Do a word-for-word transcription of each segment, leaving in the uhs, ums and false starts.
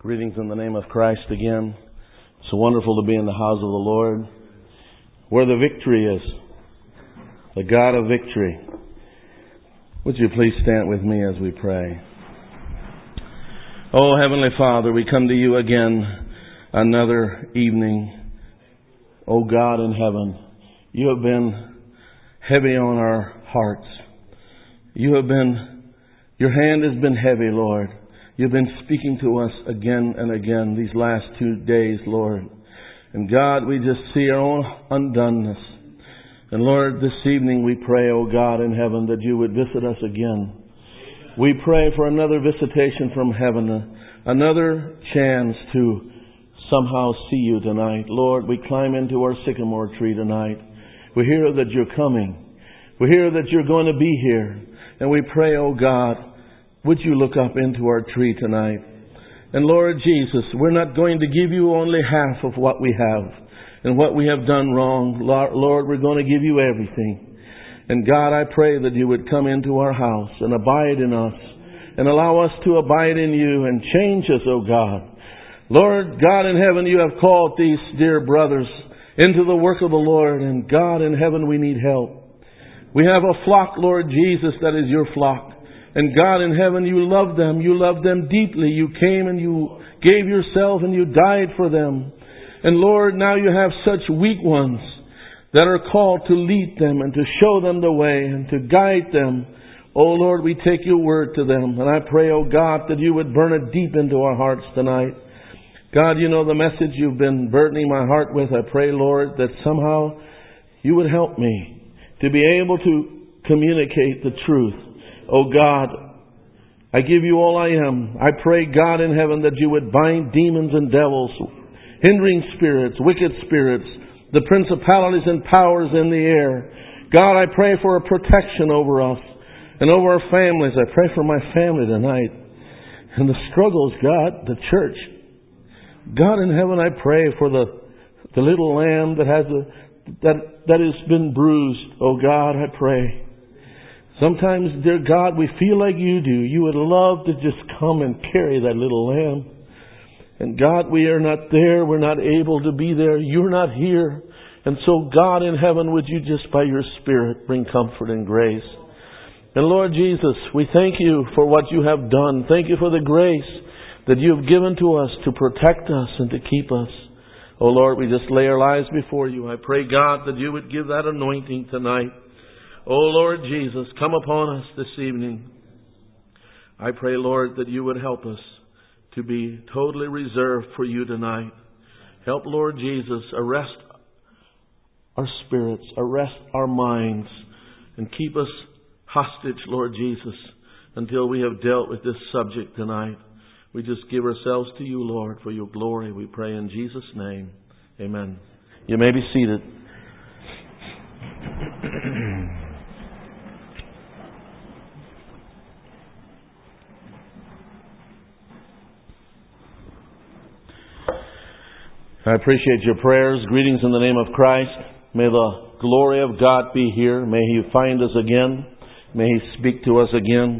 Greetings in the name of Christ again. It's so wonderful to be in the house of the Lord, where the victory is, the God of victory. Would you please stand with me as we pray? Oh, Heavenly Father, we come to you again another evening. Oh God in heaven, you have been heavy on our hearts. You have been, your hand has been heavy, Lord. You've been speaking to us again and again these last two days, Lord. And God, we just see our own undoneness. And Lord, this evening we pray, oh God in heaven, that you would visit us again. We pray for another visitation from heaven, another chance to somehow see you tonight. Lord, we climb into our sycamore tree tonight. We hear that you're coming. We hear that you're going to be here. And we pray, oh God, would you look up into our tree tonight? And Lord Jesus, we're not going to give you only half of what we have and what we have done wrong. Lord, we're going to give you everything. And God, I pray that you would come into our house and abide in us and allow us to abide in you and change us, oh God. Lord, God in heaven, you have called these dear brothers into the work of the Lord. And God in heaven, we need help. We have a flock, Lord Jesus, that is your flock. And God in heaven, you love them. You love them deeply. You came and you gave yourself and you died for them. And Lord, now you have such weak ones that are called to lead them and to show them the way and to guide them. Oh Lord, we take your word to them. And I pray, oh God, that you would burn it deep into our hearts tonight. God, you know the message you've been burdening my heart with. I pray, Lord, that somehow you would help me to be able to communicate the truth. Oh God, I give you all I am. I pray, God in heaven, that you would bind demons and devils, hindering spirits, wicked spirits, the principalities and powers in the air. God, I pray for a protection over us and over our families. I pray for my family tonight and the struggles, God, the church. God in heaven, I pray for the the little lamb that has a that that has been bruised. Oh God, I pray. Sometimes, dear God, we feel like you do. You would love to just come and carry that little lamb. And God, we are not there. We're not able to be there. You're not here. And so, God in heaven, would you just by your Spirit bring comfort and grace? And Lord Jesus, we thank you for what you have done. Thank you for the grace that you have given to us to protect us and to keep us. Oh Lord, we just lay our lives before you. I pray, God, that you would give that anointing tonight. Oh Lord Jesus, come upon us this evening. I pray, Lord, that you would help us to be totally reserved for you tonight. Help, Lord Jesus, arrest our spirits, arrest our minds, and keep us hostage, Lord Jesus, until we have dealt with this subject tonight. We just give ourselves to you, Lord, for your glory. We pray in Jesus' name. Amen. You may be seated. I appreciate your prayers. Greetings in the name of Christ. May the glory of God be here. May He find us again. May He speak to us again.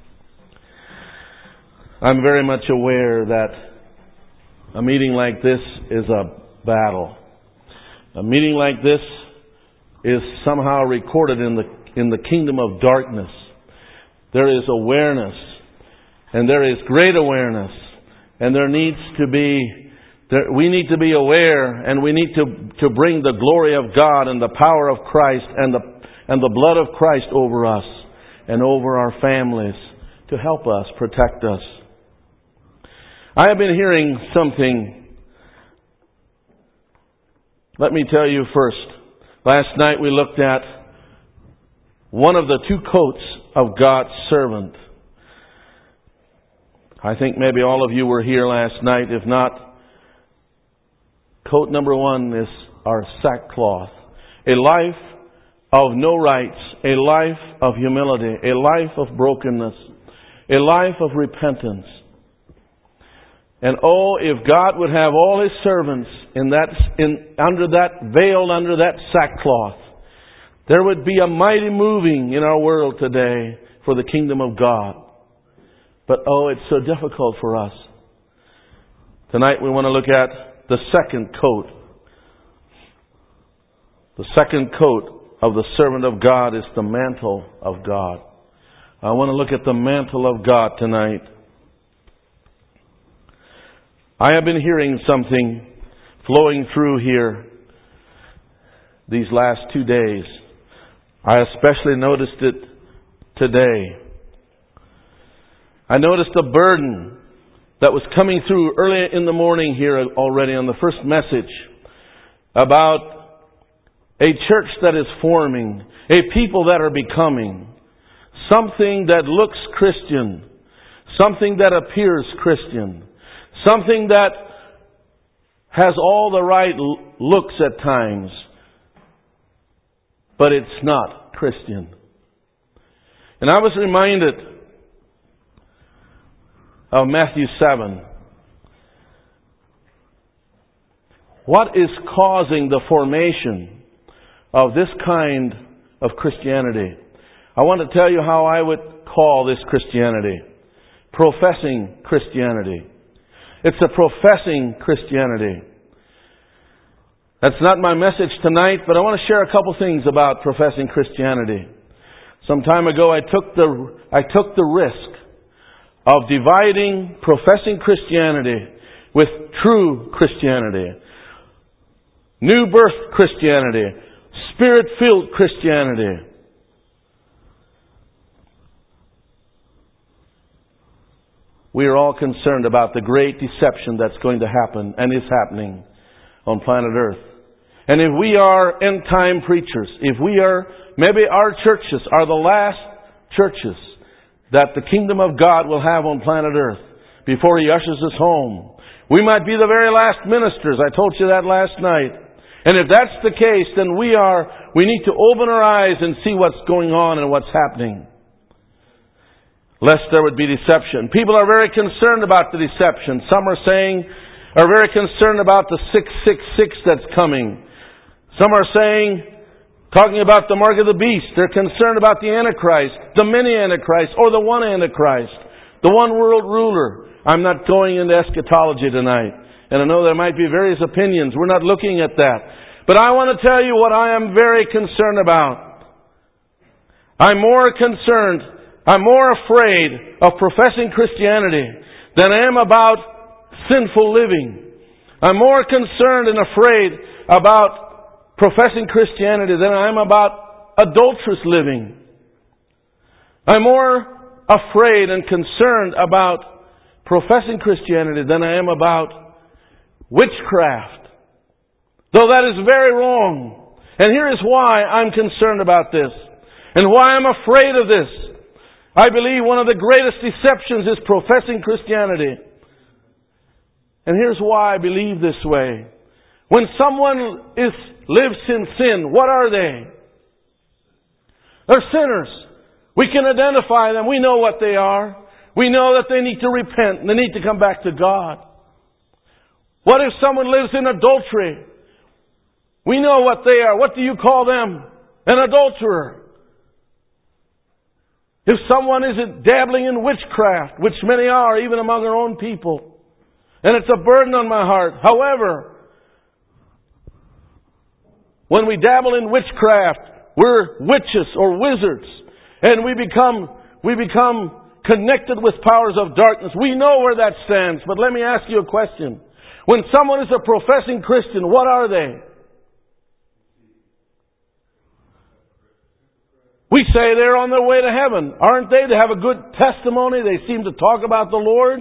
I'm very much aware that a meeting like this is a battle. A meeting like this is somehow recorded in the in the kingdom of darkness. There is awareness, and there is great awareness, and there needs to be There, we need to be aware, and we need to, to bring the glory of God and the power of Christ and the and the blood of Christ over us and over our families to help us, protect us. I have been hearing something. Let me tell you first. Last night we looked at one of the two coats of God's servant. I think maybe all of you were here last night. If not, coat number one is our sackcloth. A life of no rights. A life of humility. A life of brokenness. A life of repentance. And oh, if God would have all His servants in that, in, under that, veiled under that sackcloth, there would be a mighty moving in our world today for the kingdom of God. But oh, it's so difficult for us. Tonight we want to look at the second coat. The second coat of the servant of God is the mantle of God. I want to look at the mantle of God tonight. I have been hearing something flowing through here these last two days. I especially noticed it today. I noticed a burden that was coming through early in the morning here already on the first message about a church that is forming, a people that are becoming, something that looks Christian, something that appears Christian, something that has all the right looks at times, but it's not Christian. And I was reminded of Matthew seven. What is causing the formation of this kind of Christianity? I want to tell you how I would call this Christianity. Professing Christianity. It's a professing Christianity. That's not my message tonight, but I want to share a couple things about professing Christianity. Some time ago I took the I took the risk of dividing professing Christianity with true Christianity. New birth Christianity. Spirit-filled Christianity. We are all concerned about the great deception that's going to happen and is happening on planet Earth. And if we are end-time preachers, if we are, maybe our churches are the last churches that the kingdom of God will have on planet Earth before He ushers us home. We might be the very last ministers. I told you that last night. And if that's the case, then we are, we need to open our eyes and see what's going on and what's happening. Lest there would be deception. People are very concerned about the deception. Some are saying, are very concerned about the six six six that's coming. Some are saying, talking about the mark of the beast, they're concerned about the Antichrist, the many Antichrists, or the one Antichrist, the one world ruler. I'm not going into eschatology tonight. And I know there might be various opinions. We're not looking at that. But I want to tell you what I am very concerned about. I'm more concerned, I'm more afraid of professing Christianity than I am about sinful living. I'm more concerned and afraid about professing Christianity than I am about adulterous living. I'm more afraid and concerned about professing Christianity than I am about witchcraft. Though that is very wrong. And here is why I'm concerned about this. And why I'm afraid of this. I believe one of the greatest deceptions is professing Christianity. And here's why I believe this way. When someone is lives in sin, what are they? They're sinners. We can identify them. We know what they are. We know that they need to repent and they need to come back to God. What if someone lives in adultery? We know what they are. What do you call them? An adulterer. If someone isn't dabbling in witchcraft, which many are, even among our own people, and it's a burden on my heart. However, when we dabble in witchcraft, we're witches or wizards, and we become we become connected with powers of darkness. We know where that stands, but let me ask you a question. When someone is a professing Christian, what are they? We say they're on their way to heaven. Aren't they? They have a good testimony. They seem to talk about the Lord.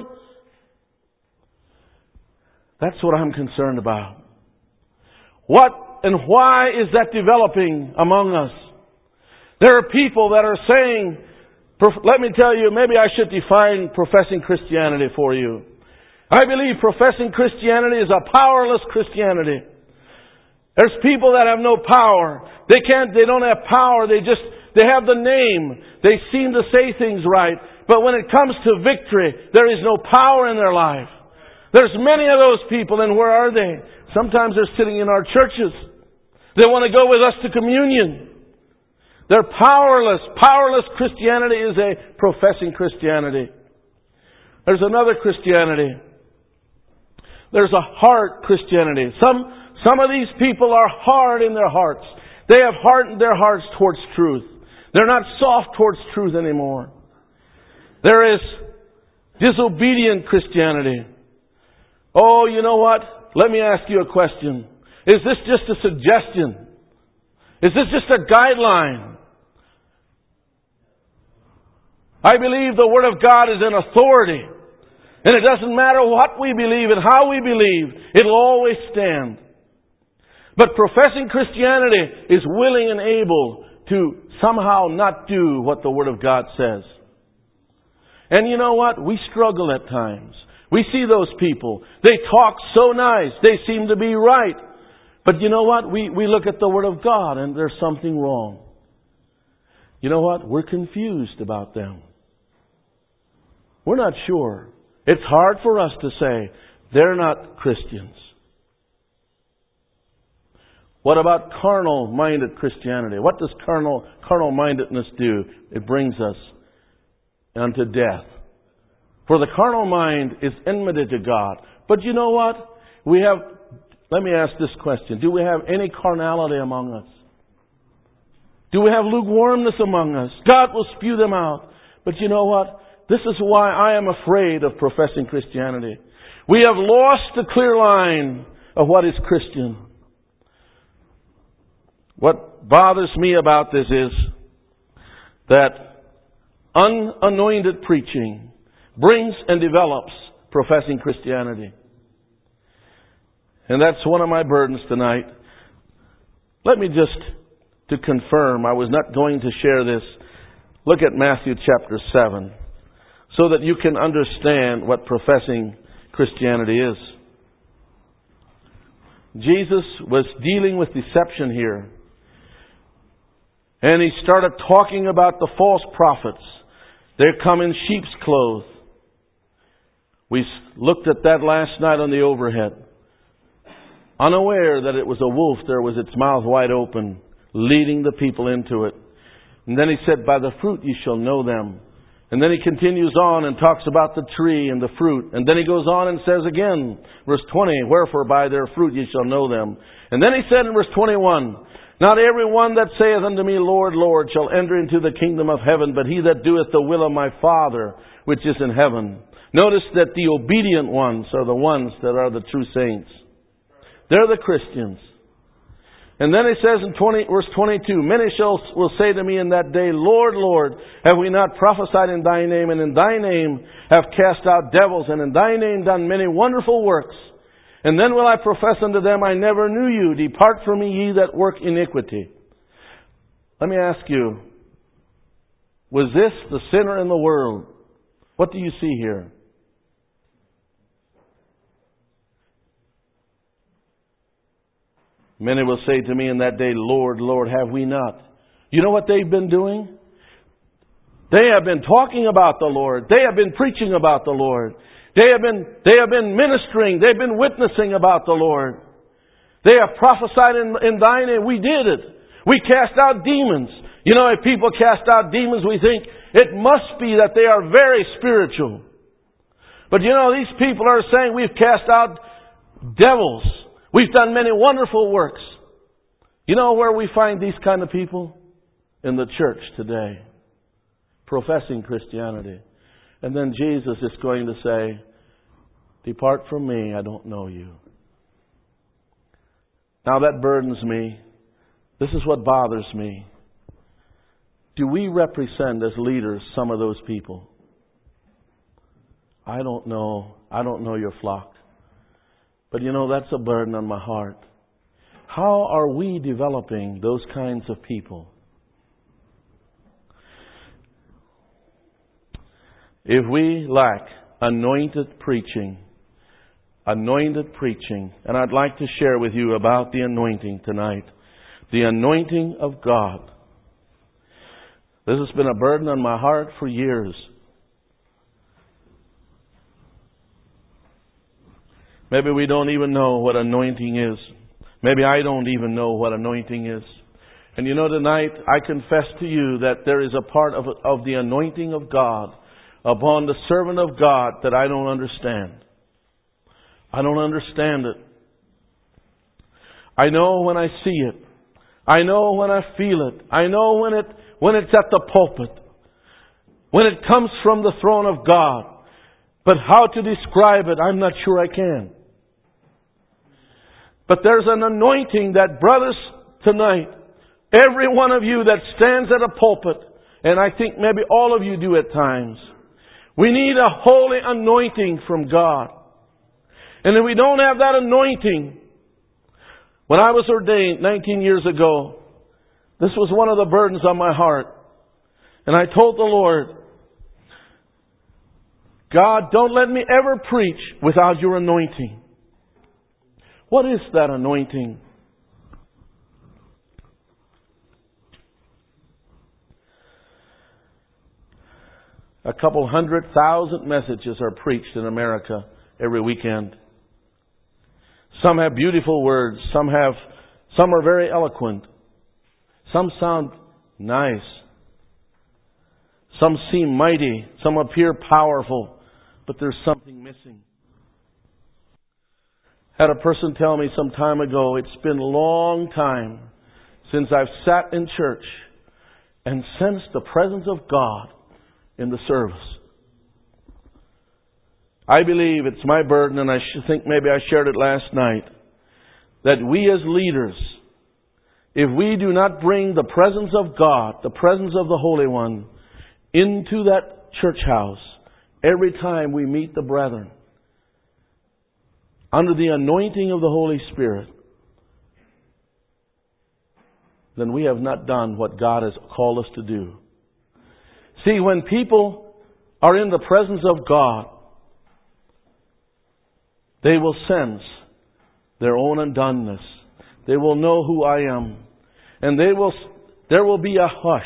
That's what I'm concerned about. What and why is that developing among us? There are people that are saying, let me tell you, maybe I should define professing Christianity for you. I believe professing Christianity is a powerless Christianity. There's people that have no power. They can't, they don't have power. They just, they have the name. They seem to say things right. But when it comes to victory, there is no power in their life. There's many of those people, and where are they? Sometimes they're sitting in our churches. They want to go with us to communion. They're powerless. Powerless Christianity is a professing Christianity. There's another Christianity. There's a hard Christianity. Some, some of these people are hard in their hearts. They have hardened their hearts towards truth. They're not soft towards truth anymore. There is disobedient Christianity. Oh, you know what? Let me ask you a question. Is this just a suggestion? Is this just a guideline? I believe the Word of God is an authority. And it doesn't matter what we believe and how we believe, it'll always stand. But professing Christianity is willing and able to somehow not do what the Word of God says. And you know what? We struggle at times. We see those people. They talk so nice. They seem to be right. But you know what? We, we look at the Word of God and there's something wrong. You know what? We're confused about them. We're not sure. It's hard for us to say they're not Christians. What about carnal-minded Christianity? What does carnal, carnal-mindedness do? It brings us unto death. For the carnal mind is enmity to God. But you know what? We have, let me ask this question. Do we have any carnality among us? Do we have lukewarmness among us? God will spew them out. But you know what? This is why I am afraid of professing Christianity. We have lost the clear line of what is Christian. What bothers me about this is that unanointed preaching brings and develops professing Christianity. And that's one of my burdens tonight. Let me just, to confirm, I was not going to share this, look at Matthew chapter seven, so that you can understand what professing Christianity is. Jesus was dealing with deception here. And he started talking about the false prophets. They come in sheep's clothes. We looked at that last night on the overhead. Unaware that it was a wolf, there was its mouth wide open, leading the people into it. And then he said, by the fruit you shall know them. And then he continues on and talks about the tree and the fruit. And then he goes on and says again, verse twenty, wherefore by their fruit ye shall know them. And then he said in verse twenty-one, not every one that saith unto me, Lord, Lord, shall enter into the kingdom of heaven, but he that doeth the will of my Father which is in heaven. Notice that the obedient ones are the ones that are the true saints. They're the Christians. And then he says in twenty, verse twenty-two, many shall will say to me in that day, Lord, Lord, have we not prophesied in thy name, and in thy name have cast out devils, and in thy name done many wonderful works? And then will I profess unto them, I never knew you. Depart from me, ye that work iniquity. Let me ask you, was this the sinner in the world? What do you see here? Many will say to me in that day, Lord, Lord, have we not? You know what they've been doing? They have been talking about the Lord. They have been preaching about the Lord. They have been, they have been ministering. They've been witnessing about the Lord. They have prophesied in, in thy name. We did it. We cast out demons. You know, if people cast out demons, we think it must be that they are very spiritual. But you know, these people are saying we've cast out devils. We've done many wonderful works. You know where we find these kind of people? In the church today. Professing Christianity. And then Jesus is going to say, depart from me, I don't know you. Now that burdens me. This is what bothers me. Do we represent as leaders some of those people? I don't know. I don't know your flock. But you know, that's a burden on my heart. How are we developing those kinds of people? If we lack anointed preaching, anointed preaching, and I'd like to share with you about the anointing tonight, the anointing of God. This has been a burden on my heart for years. Maybe we don't even know what anointing is. Maybe I don't even know what anointing is. And you know, tonight I confess to you that there is a part of, of the anointing of God upon the servant of God that I don't understand. I don't understand it. I know when I see it. I know when I feel it. I know when it when it's at the pulpit. When it comes from the throne of God. But how to describe it, I'm not sure I can. But there's an anointing that, brothers, tonight, every one of you that stands at a pulpit, and I think maybe all of you do at times, we need a holy anointing from God. And if we don't have that anointing, when I was ordained nineteen years ago, this was one of the burdens on my heart. And I told the Lord, God, don't let me ever preach without your anointing. What is that anointing? A couple hundred thousand messages are preached in America every weekend. Some have beautiful words. Some have, some are very eloquent. Some sound nice. Some seem mighty. Some appear powerful. But there's something missing. Had a person tell me some time ago, it's been a long time since I've sat in church and sensed the presence of God in the service. I believe it's my burden, and I think maybe I shared it last night, that we as leaders, if we do not bring the presence of God, the presence of the Holy One, into that church house every time we meet the brethren, under the anointing of the Holy Spirit, then we have not done what God has called us to do. See, when people are in the presence of God, they will sense their own undoneness. They will know who I am. And they will, there will be a hush.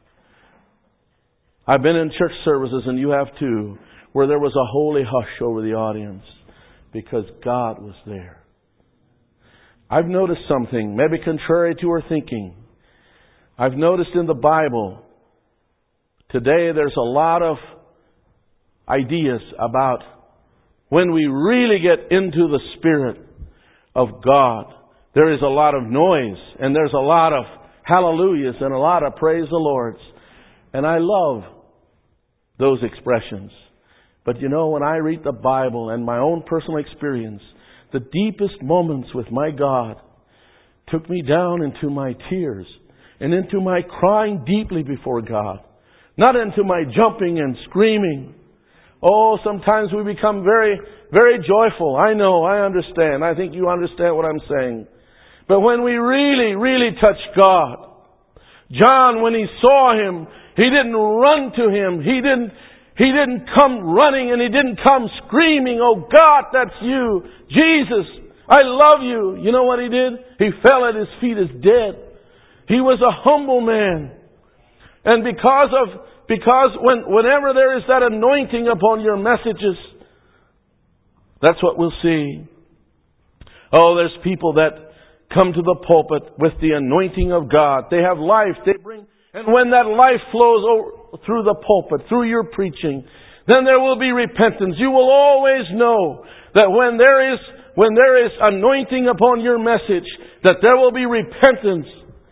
I've been in church services, and you have too, where there was a holy hush over the audience because God was there. I've noticed something, maybe contrary to our thinking. I've noticed in the Bible, today there's a lot of ideas about when we really get into the Spirit of God, there is a lot of noise and there's a lot of hallelujahs and a lot of praise the Lord's. And I love those expressions. But you know, when I read the Bible and my own personal experience, the deepest moments with my God took me down into my tears and into my crying deeply before God. Not into my jumping and screaming. Oh, sometimes we become very, very joyful. I know, I understand. I think you understand what I'm saying. But when we really, really touch God, John, when he saw Him, he didn't run to Him. He didn't, he didn't come running and he didn't come screaming, oh God, that's you. Jesus, I love you. You know what he did? He fell at His feet as dead. He was a humble man. And because of Because when, whenever there is that anointing upon your messages, that's what we'll see. Oh, there's people that come to the pulpit with the anointing of God. They have life. They bring, and when that life flows over, through the pulpit, through your preaching, then there will be repentance. You will always know that when there is, when there is anointing upon your message, that there will be repentance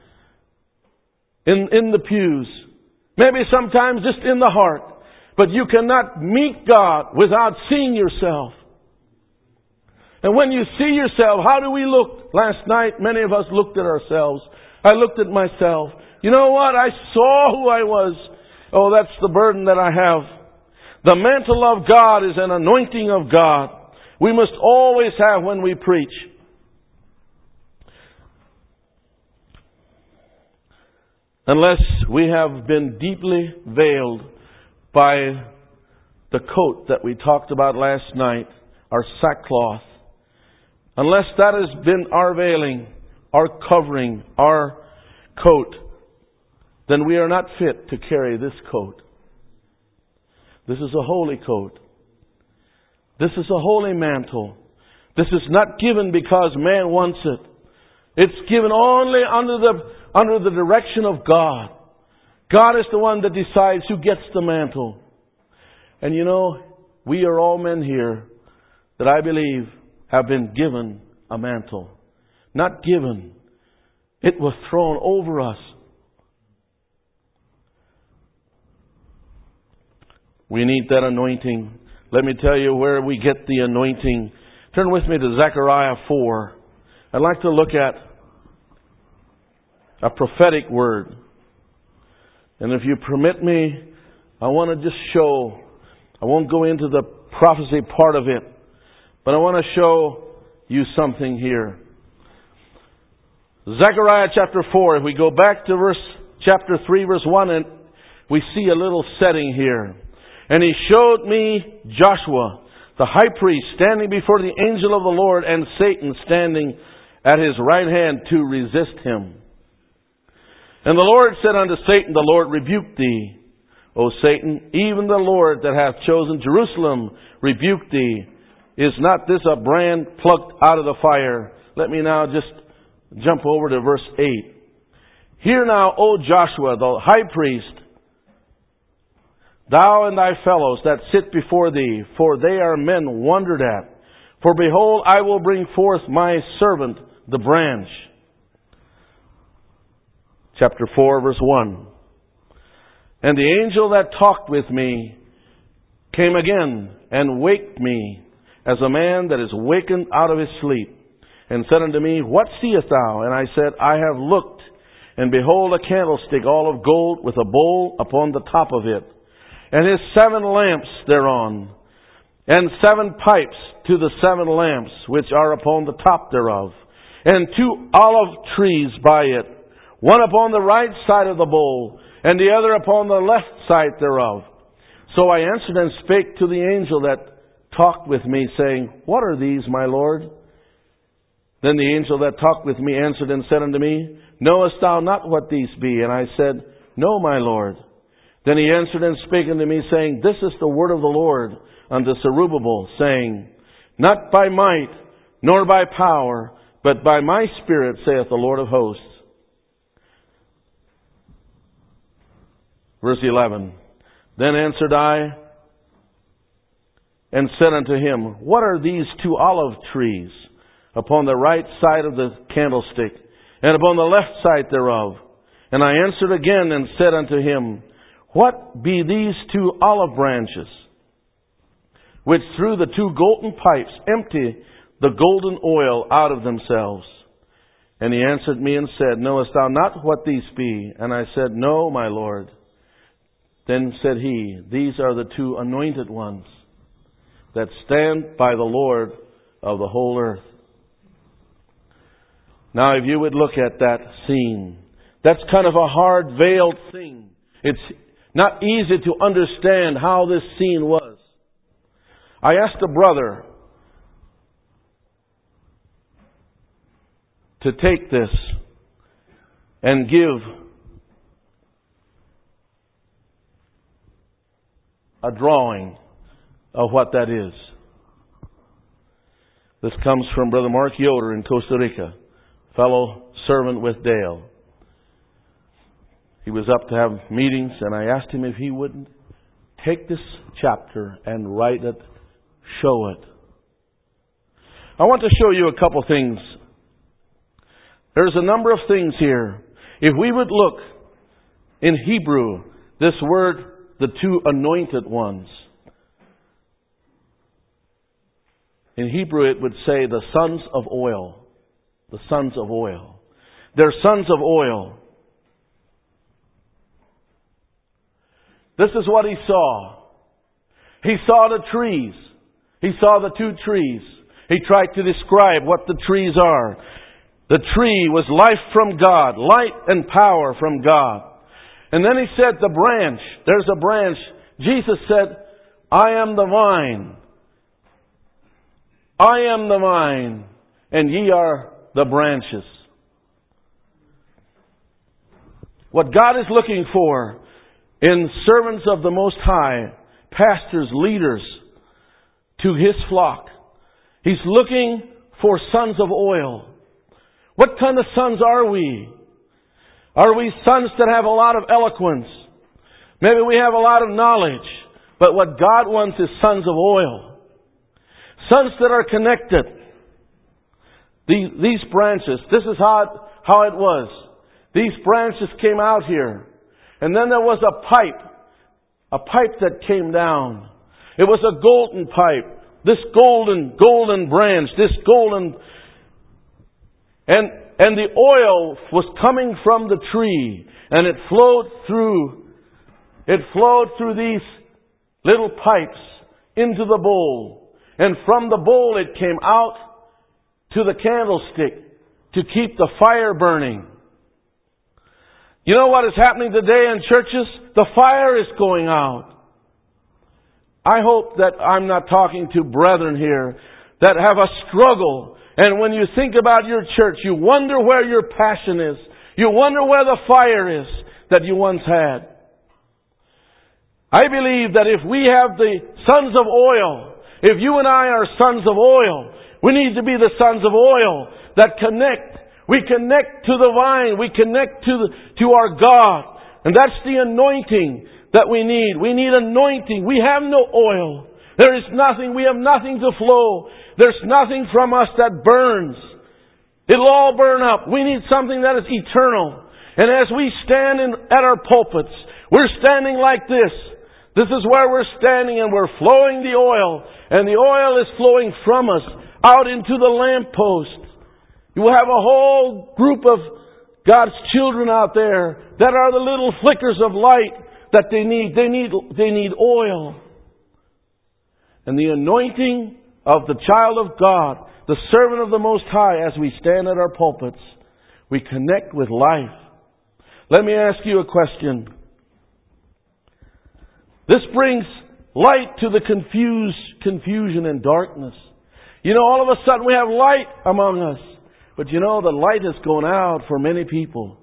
in, in the pews. Maybe sometimes just in the heart. But you cannot meet God without seeing yourself. And when you see yourself, how do we look? Last night, many of us looked at ourselves. I looked at myself. You know what? I saw who I was. Oh, that's the burden that I have. The mantle of God is an anointing of God. We must always have when we preach. Unless we have been deeply veiled by the coat that we talked about last night, our sackcloth. Unless that has been our veiling, our covering, our coat, then we are not fit to carry this coat. This is a holy coat. This is a holy mantle. This is not given because man wants it. It's given only under the under the direction of God. God is the one that decides who gets the mantle. And you know, we are all men here that I believe have been given a mantle. Not given. It was thrown over us. We need that anointing. Let me tell you where we get the anointing. Turn with me to Zechariah four. I'd like to look at a prophetic word. And if you permit me, I want to just show, I won't go into the prophecy part of it, but I want to show you something here. Zechariah chapter four, if we go back to verse chapter three, verse one, and we see a little setting here. And he showed me Joshua, the high priest, standing before the angel of the Lord, and Satan standing at his right hand to resist him. And the Lord said unto Satan, the Lord rebuke thee, O Satan, even the Lord that hath chosen Jerusalem rebuke thee. Is not this a brand plucked out of the fire? Let me now just jump over to verse eight. Hear now, O Joshua, the high priest, thou and thy fellows that sit before thee, for they are men wondered at. For behold, I will bring forth my servant, the branch. Chapter four, verse one. And the angel that talked with me came again and waked me, as a man that is wakened out of his sleep, and said unto me, What seest thou? And I said, I have looked, and behold, a candlestick all of gold, with a bowl upon the top of it, and his seven lamps thereon, and seven pipes to the seven lamps which are upon the top thereof, and two olive trees by it, one upon the right side of the bowl, and the other upon the left side thereof. So I answered and spake to the angel that talked with me, saying, What are these, my Lord? Then the angel that talked with me answered and said unto me, Knowest thou not what these be? And I said, No, my Lord. Then he answered and spake unto me, saying, This is the word of the Lord unto Zerubbabel, saying, Not by might, nor by power, but by my Spirit, saith the Lord of hosts. Verse eleven. Then answered I, and said unto him, What are these two olive trees upon the right side of the candlestick, and upon the left side thereof? And I answered again and said unto him, What be these two olive branches, which through the two golden pipes empty the golden oil out of themselves? And he answered me and said, Knowest thou not what these be? And I said, No, my Lord. Then said he, These are the two anointed ones that stand by the Lord of the whole earth. Now, if you would look at that scene, that's kind of a hard veiled thing. It's not easy to understand how this scene was. I asked a brother to take this and give a drawing of what that is. This comes from Brother Mark Yoder in Costa Rica, fellow servant with Dale. He was up to have meetings, and I asked him if he wouldn't take this chapter and write it, show it. I want to show you a couple things. There's a number of things here. If we would look in Hebrew, this word, the two anointed ones. In Hebrew it would say the sons of oil. The sons of oil. They're sons of oil. This is what he saw. He saw the trees. He saw the two trees. He tried to describe what the trees are. The tree was life from God, light and power from God. And then he said the branch, there's a branch. Jesus said, I am the vine. I am the vine, and ye are the branches. What God is looking for in servants of the Most High, pastors, leaders, to His flock, He's looking for sons of oil. What kind of sons are we? Are we sons that have a lot of eloquence? Maybe we have a lot of knowledge. But what God wants is sons of oil. Sons that are connected. These, these branches, this is how it, how it was. These branches came out here. And then there was a pipe. A pipe that came down. It was a golden pipe. This golden, golden branch. This golden... And, and the oil was coming from the tree. And it flowed through... It flowed through these little pipes into the bowl. And from the bowl it came out to the candlestick to keep the fire burning. You know what is happening today in churches? The fire is going out. I hope that I'm not talking to brethren here that have a struggle. And when you think about your church, you wonder where your passion is. You wonder where the fire is that you once had. I believe that if we have the sons of oil, if you and I are sons of oil, we need to be the sons of oil that connect. We connect to the vine. We connect to the, to our God. And that's the anointing that we need. We need anointing. We have no oil. There is nothing. We have nothing to flow. There's nothing from us that burns. It'll all burn up. We need something that is eternal. And as we stand in, at our pulpits, we're standing like this. This is where we're standing and we're flowing the oil. And the oil is flowing from us out into the lamppost. You will have a whole group of God's children out there that are the little flickers of light that they need. They need, they need oil. And the anointing of the child of God, the servant of the Most High, as we stand at our pulpits, we connect with life. Let me ask you a question. This brings light to the confused confusion and darkness. You know, all of a sudden we have light among us. But you know, the light has gone out for many people.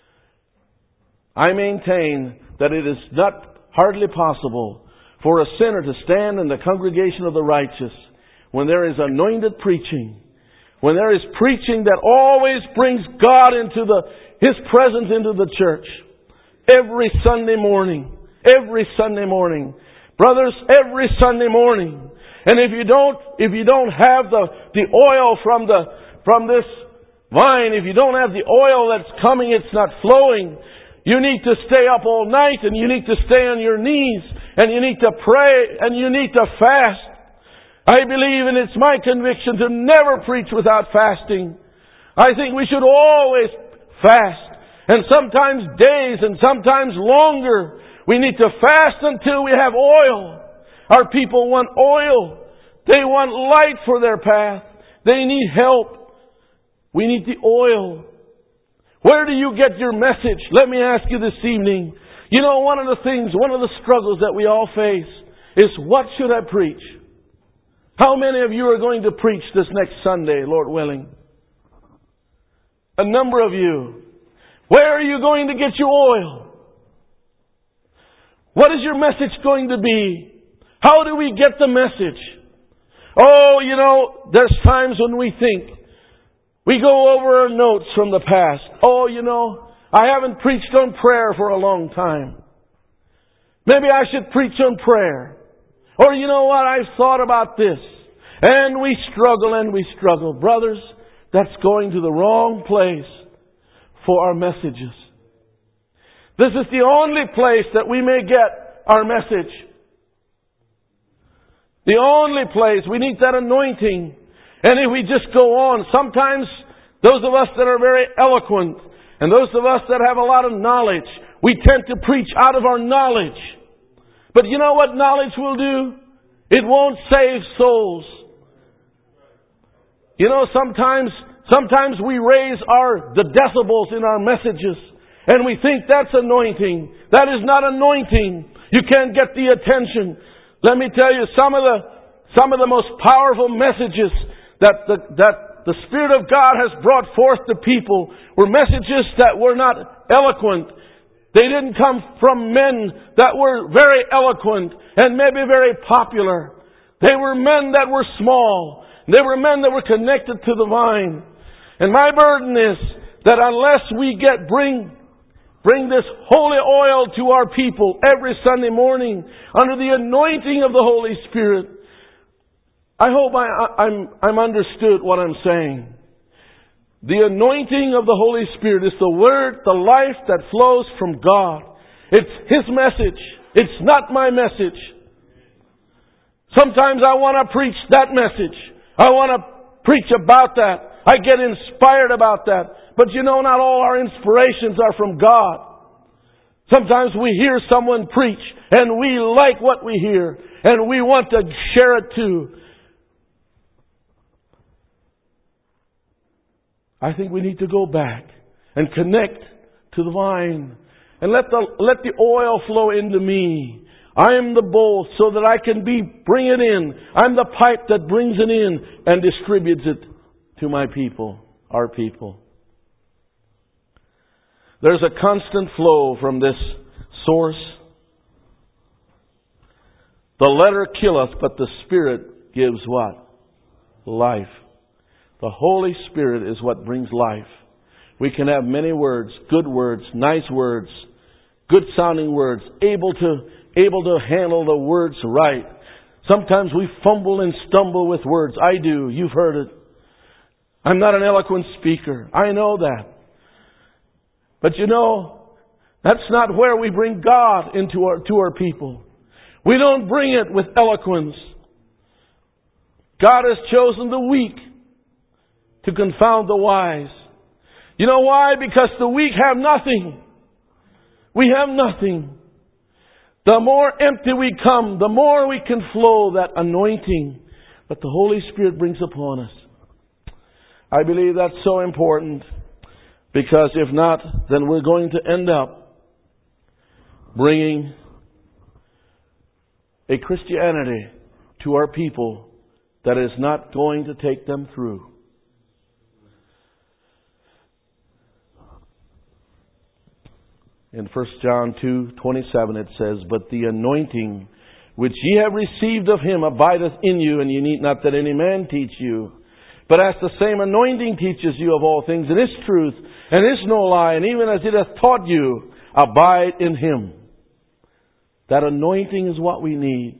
I maintain that it is not hardly possible for a sinner to stand in the congregation of the righteous when there is anointed preaching, when there is preaching that always brings God into the, His presence into the church. Every Sunday morning. Every Sunday morning. Brothers, every Sunday morning. And if you don't, if you don't have the, the oil from the, from this vine, if you don't have the oil that's coming, it's not flowing, you need to stay up all night and you need to stay on your knees and you need to pray and you need to fast. I believe, and it's my conviction, to never preach without fasting. I think we should always fast. And sometimes days and sometimes longer. We need to fast until we have oil. Our people want oil. They want light for their path. They need help. We need the oil. Where do you get your message? Let me ask you this evening. You know, one of the things, one of the struggles that we all face is, what should I preach? How many of you are going to preach this next Sunday, Lord willing? A number of you. Where are you going to get your oil? What is your message going to be? How do we get the message? Oh, you know, there's times when we think, we go over our notes from the past. Oh, you know, I haven't preached on prayer for a long time. Maybe I should preach on prayer. Or you know what, I've thought about this. And we struggle and we struggle. Brothers, that's going to the wrong place for our messages. This is the only place that we may get our message. The only place. We need that anointing. And if we just go on, sometimes those of us that are very eloquent and those of us that have a lot of knowledge, we tend to preach out of our knowledge. But you know what knowledge will do? It won't save souls. You know, sometimes, sometimes we raise our, the decibels in our messages and we think that's anointing. That is not anointing. You can't get the attention. Let me tell you, some of the, some of the most powerful messages that the, that the Spirit of God has brought forth to people were messages that were not eloquent. They didn't come from men that were very eloquent and maybe very popular. They were men that were small. They were men that were connected to the vine. And my burden is that unless we get bring bring this holy oil to our people every Sunday morning under the anointing of the Holy Spirit, I hope I, I'm, I'm understood what I'm saying. The anointing of the Holy Spirit is the Word, the life that flows from God. It's His message. It's not my message. Sometimes I want to preach that message. I want to preach about that. I get inspired about that. But you know, not all our inspirations are from God. Sometimes we hear someone preach and we like what we hear and we want to share it too. I think we need to go back and connect to the vine and let the let the oil flow into me. I am the bowl so that I can be bring it in. I'm the pipe that brings it in and distributes it to my people, our people. There's a constant flow from this source. The letter killeth, but the Spirit gives what? Life. The Holy Spirit is what brings life. We can have many words, good words, nice words, good sounding words, able to able to handle the words right. Sometimes we fumble and stumble with words. I do. You've heard it. I'm not an eloquent speaker. I know that. But you know, that's not where we bring God into our to our people. We don't bring it with eloquence. God has chosen the weak to confound the wise. You know why? Because the weak have nothing. We have nothing. The more empty we come, the more we can flow that anointing that the Holy Spirit brings upon us. I believe that's so important, because if not, then we're going to end up bringing a Christianity to our people that is not going to take them through. In First John two twenty-seven it says, "But the anointing which ye have received of Him abideth in you, and ye need not that any man teach you. But as the same anointing teaches you of all things, and is truth, and is no lie, and even as it hath taught you, abide in Him." That anointing is what we need.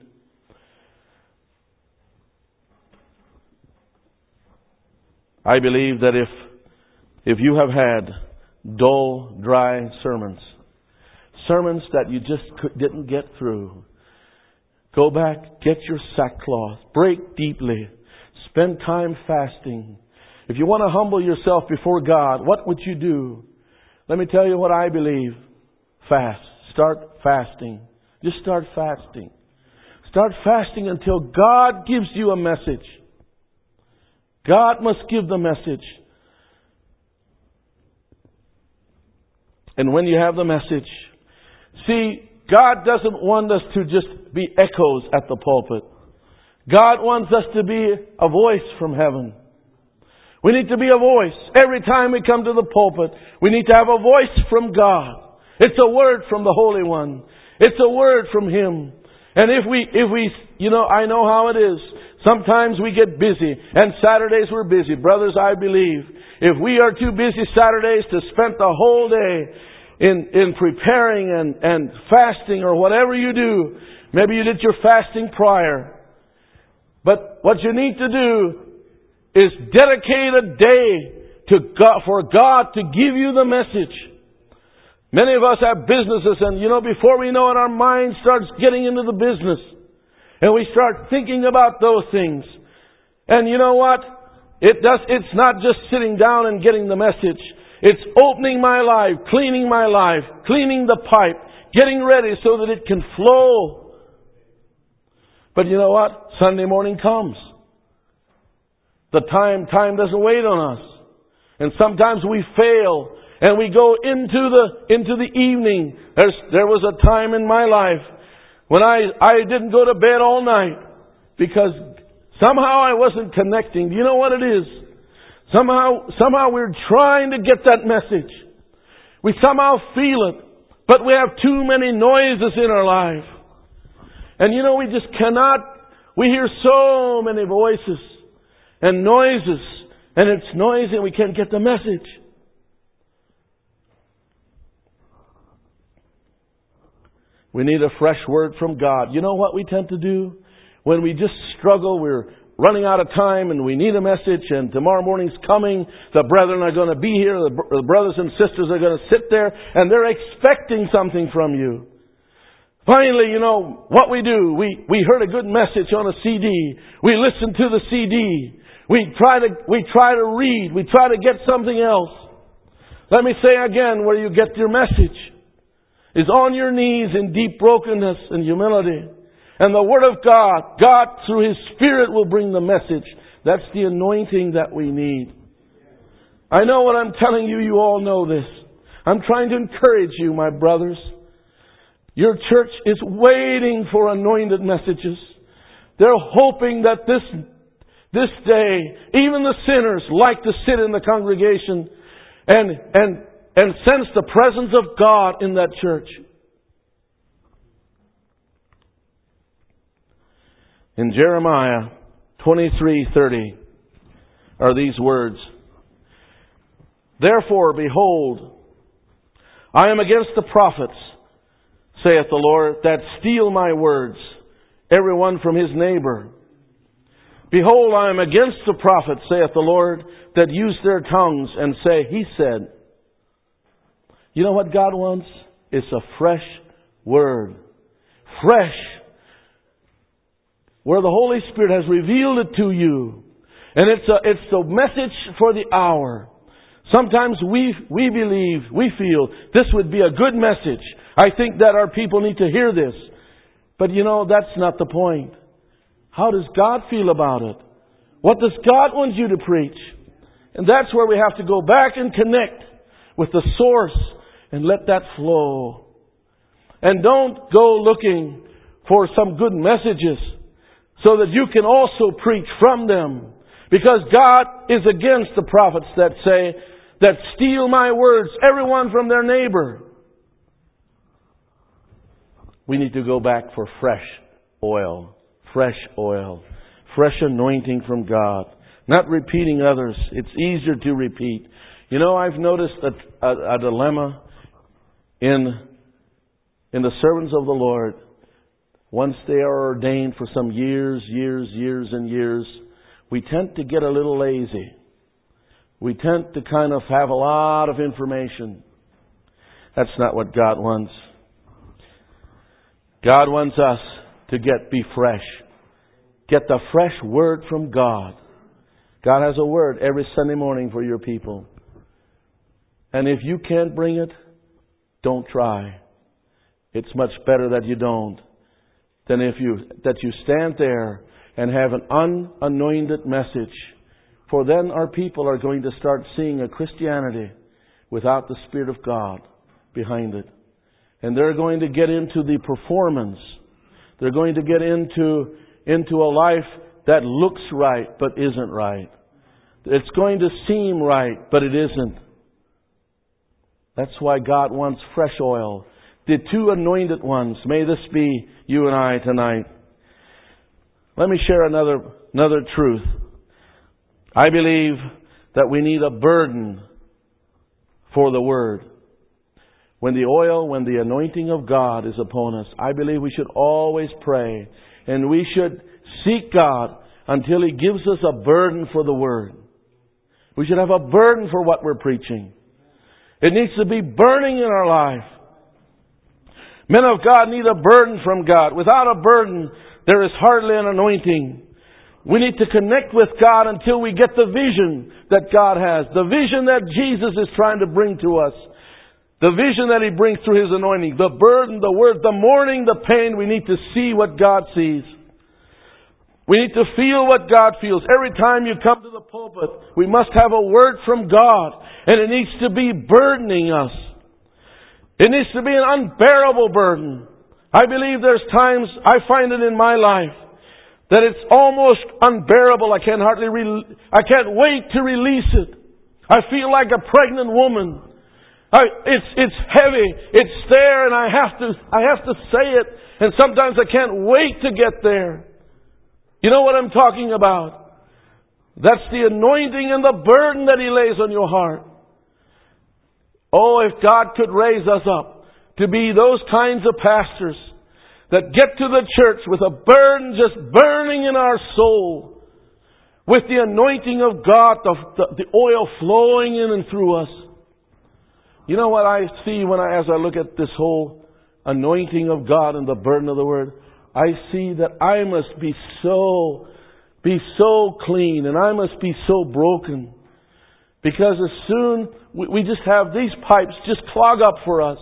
I believe that if if you have had dull, dry sermons, sermons that you just could, didn't get through, go back, get your sackcloth, break deeply, spend time fasting. If you want to humble yourself before God, what would you do? Let me tell you what I believe. Fast. Start fasting. Just start fasting. Start fasting until God gives you a message. God must give the message. And when you have the message, see, God doesn't want us to just be echoes at the pulpit. God wants us to be a voice from heaven. We need to be a voice. Every time we come to the pulpit, we need to have a voice from God. It's a word from the Holy One. It's a word from Him. And if we, if we, you know, I know how it is. Sometimes we get busy, and Saturdays we're busy. Brothers, I believe, if we are too busy Saturdays to spend the whole day in, in preparing and, and fasting or whatever you do, maybe you did your fasting prior. But what you need to do is dedicate a day to God, for God to give you the message. Many of us have businesses, and you know, before we know it, our mind starts getting into the business. And we start thinking about those things. And you know what? It does, it's not just sitting down and getting the message. It's opening my life, cleaning my life, cleaning the pipe, getting ready so that it can flow. But you know what? Sunday morning comes. The time, time doesn't wait on us. And sometimes we fail and we go into the, into the evening. There's, there was a time in my life when I, I didn't go to bed all night because somehow I wasn't connecting. Do you know what it is? Somehow, somehow we're trying to get that message. We somehow feel it, but we have too many noises in our life. And you know, we just cannot, we hear so many voices and noises, and it's noisy and we can't get the message. We need a fresh word from God. You know what we tend to do? When we just struggle, we're running out of time and we need a message, and tomorrow morning's coming. The brethren are going to be here. The, br- the brothers and sisters are going to sit there, and they're expecting something from you. Finally, you know, what we do, we, we heard a good message on a C D. We listen to the C D. We try to, we try to read. We try to get something else. Let me say again, where you get your message is on your knees in deep brokenness and humility. And the Word of God, God through His Spirit will bring the message. That's the anointing that we need. I know what I'm telling you. You all know this. I'm trying to encourage you, my brothers. Your church is waiting for anointed messages. They're hoping that this, this day, even the sinners like to sit in the congregation and, and, and sense the presence of God in that church. In Jeremiah twenty-three thirty are these words. Therefore, behold, I am against the prophets, saith the Lord, that steal my words, every one from his neighbor. Behold, I am against the prophets, saith the Lord, that use their tongues and say, He said. You know what God wants? It's a fresh word. Fresh. Where the Holy Spirit has revealed it to you. And it's a, it's the message for the hour. Sometimes we, we believe, we feel this would be a good message. I think that our people need to hear this. But you know, that's not the point. How does God feel about it? What does God want you to preach? And that's where we have to go back and connect with the source and let that flow. And don't go looking for some good messages so that you can also preach from them. Because God is against the prophets that say, that steal my words, everyone from their neighbor. We need to go back for fresh oil. Fresh oil. Fresh anointing from God. Not repeating others. It's easier to repeat. You know, I've noticed a, a, a dilemma in, in the servants of the Lord. Once they are ordained for some years, years, years and years, we tend to get a little lazy. We tend to kind of have a lot of information. That's not what God wants. God wants us to get be fresh. Get the fresh word from God. God has a word every Sunday morning for your people. And if you can't bring it, don't try. It's much better that you don't than if you that you stand there and have an unanointed message. For then our people are going to start seeing a Christianity without the Spirit of God behind it. And they're going to get into the performance. They're going to get into, into a life that looks right but isn't right. It's going to seem right, but it isn't. That's why God wants fresh oil. The two anointed ones. May this be you and I tonight. Let me share another, another truth. I believe that we need a burden for the Word. When the oil, when the anointing of God is upon us, I believe we should always pray. And we should seek God until He gives us a burden for the Word. We should have a burden for what we're preaching. It needs to be burning in our life. Men of God need a burden from God. Without a burden, there is hardly an anointing. We need to connect with God until we get the vision that God has. The vision that Jesus is trying to bring to us. The vision that He brings through His anointing. The burden, the word, the mourning, the pain. We need to see what God sees. We need to feel what God feels. Every time you come to the pulpit, we must have a word from God. And it needs to be burdening us. It needs to be an unbearable burden. I believe there's times, I find it in my life, that it's almost unbearable. I can't hardly, re- I can't wait to release it. I feel like a pregnant woman. I, it's, it's heavy. It's there and I have to, I have to say it. And sometimes I can't wait to get there. You know what I'm talking about? That's the anointing and the burden that He lays on your heart. Oh, if God could raise us up to be those kinds of pastors that get to the church with a burden just burning in our soul with the anointing of God, the, the, the oil flowing in and through us. You know what I see when I, as I look at this whole anointing of God and the burden of the Word? I see that I must be so, be so clean, and I must be so broken. Because as soon, we, we just have these pipes just clog up for us.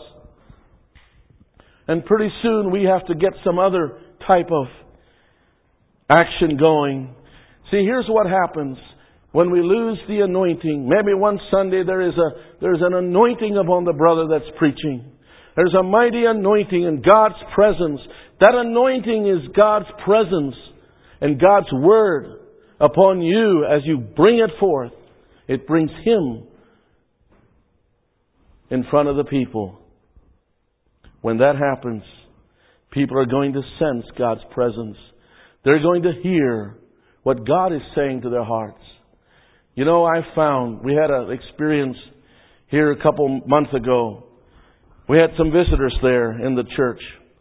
And pretty soon we have to get some other type of action going. See, here's what happens when we lose the anointing. Maybe one Sunday there is a there's an anointing upon the brother that's preaching. There's a mighty anointing in God's presence. That anointing is God's presence and God's Word upon you as you bring it forth. It brings Him in front of the people. When that happens, people are going to sense God's presence. They're going to hear what God is saying to their hearts. You know, I found, we had an experience here a couple months ago. We had some visitors there in the church.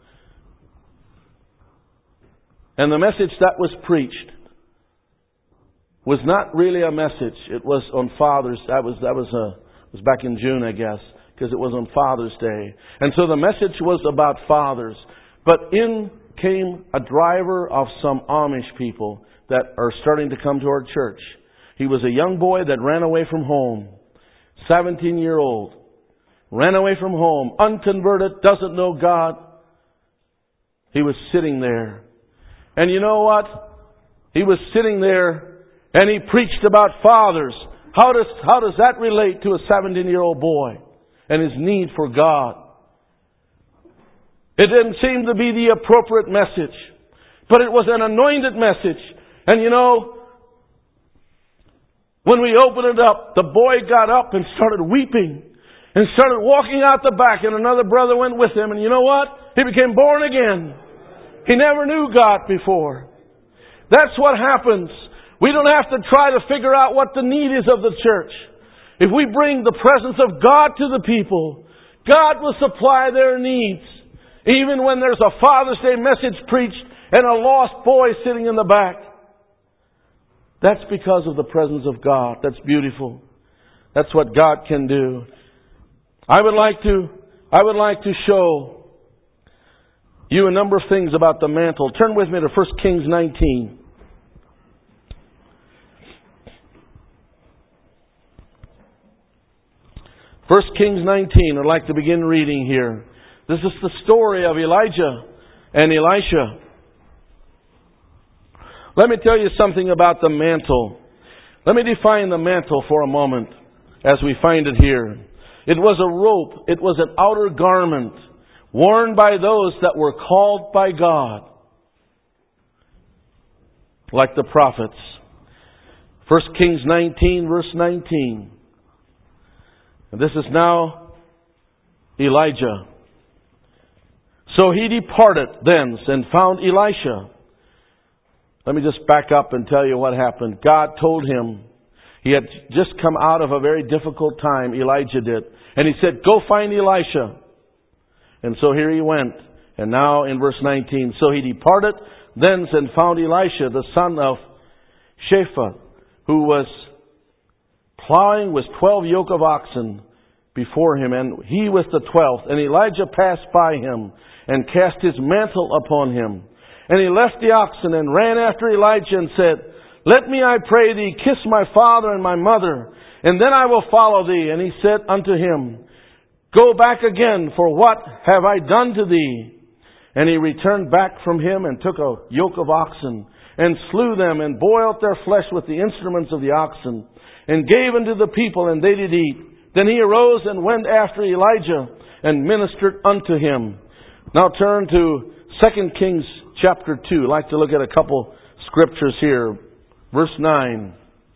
And the message that was preached was not really a message. It was on Father's, that was, that was, a, it was back in June, I guess, because it was on Father's Day. And so the message was about fathers. But in came a driver of some Amish people that are starting to come to our church. He was a young boy that ran away from home. seventeen-year-old. Ran away from home. Unconverted. Doesn't know God. He was sitting there. And you know what? He was sitting there and he preached about fathers. How does, how does that relate to a seventeen-year-old boy and his need for God? It didn't seem to be the appropriate message. But it was an anointed message. And you know, when we opened it up, the boy got up and started weeping. And started walking out the back. And another brother went with him. And you know what? He became born again. He never knew God before. That's what happens. We don't have to try to figure out what the need is of the church. If we bring the presence of God to the people, God will supply their needs. Even when there's a Father's Day message preached and a lost boy sitting in the back. That's because of the presence of God. That's beautiful. That's what God can do. I would like to, I would like to show you a number of things about the mantle. Turn with me to First Kings nineteen. First Kings nineteen. I'd like to begin reading here. This is the story of Elijah and Elisha. Let me tell you something about the mantle. Let me define the mantle for a moment as we find it here. It was a rope. It was an outer garment worn by those that were called by God. Like the prophets. First Kings nineteen, verse nineteen. And this is now Elijah. So he departed thence and found Elisha. Let me just back up and tell you what happened. God told him, he had just come out of a very difficult time, Elijah did. And he said, go find Elisha. And so here he went. And now in verse nineteen, so he departed thence and found Elisha, the son of Shaphat, who was plowing with twelve yoke of oxen before him, and he with the twelfth. And Elijah passed by him and cast his mantle upon him. And he left the oxen and ran after Elijah and said, let me, I pray thee, kiss my father and my mother, and then I will follow thee. And he said unto him, go back again, for what have I done to thee? And he returned back from him and took a yoke of oxen and slew them and boiled their flesh with the instruments of the oxen and gave unto the people, and they did eat. Then he arose and went after Elijah and ministered unto him. Now turn to Second Kings chapter two. I'd like to look at a couple scriptures here. Verse nine.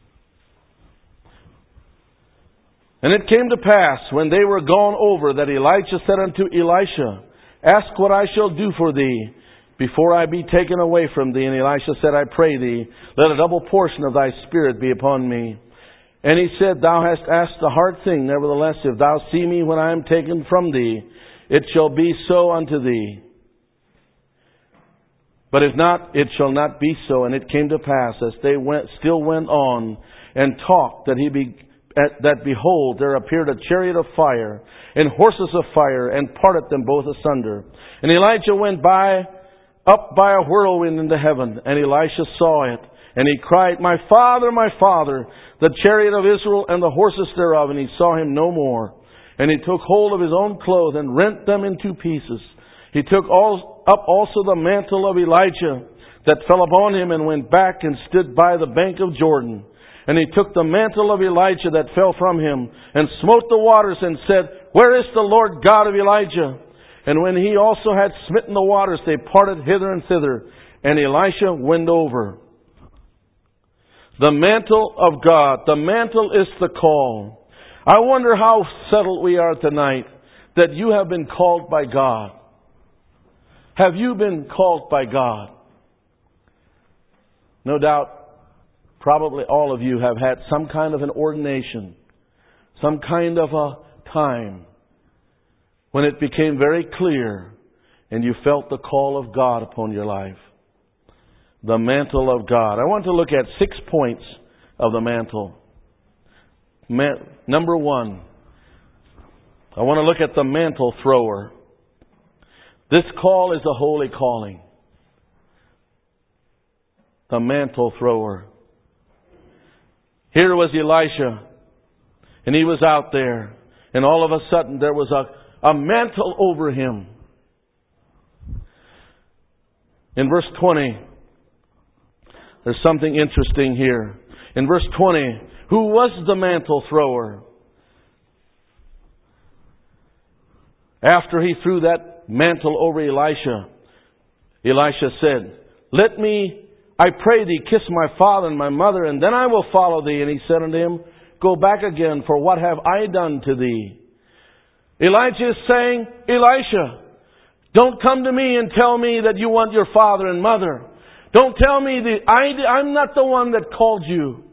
And it came to pass, when they were gone over, that Elijah said unto Elisha, ask what I shall do for thee, before I be taken away from thee. And Elisha said, I pray thee, let a double portion of thy spirit be upon me. And he said, thou hast asked a hard thing. Nevertheless, if thou see me when I am taken from thee, it shall be so unto thee. But if not, it shall not be so. And it came to pass, as they went, still went on and talked, that he be, at, that behold, there appeared a chariot of fire and horses of fire, and parted them both asunder. And Elijah went by, up by a whirlwind into heaven, and Elisha saw it. And he cried, My father, my father, the chariot of Israel and the horses thereof. And he saw him no more. And he took hold of his own clothes and rent them in two pieces. He took all, up also the mantle of Elijah that fell upon him, and went back and stood by the bank of Jordan. And he took the mantle of Elijah that fell from him, and smote the waters, and said, Where is the Lord God of Elijah? And when he also had smitten the waters, they parted hither and thither, and Elisha went over. The mantle of God. The mantle is the call. I wonder how settled we are tonight that you have been called by God. Have you been called by God? No doubt, probably all of you have had some kind of an ordination, some kind of a time when it became very clear and you felt the call of God upon your life. The mantle of God. I want to look at six points of the mantle. Man, number one, I want to look at the mantle thrower. This call is a holy calling. The mantle thrower. Here was Elisha, and he was out there, and all of a sudden there was a, a mantle over him. In verse twenty, there's something interesting here. In verse twenty, who was the mantle thrower? After he threw that mantle over Elisha, Elisha said, Let me, I pray thee, kiss my father and my mother, and then I will follow thee. And he said unto him, Go back again, for what have I done to thee? Elijah is saying, Elisha, don't come to me and tell me that you want your father and mother. Don't tell me that I, I'm not the one that called you.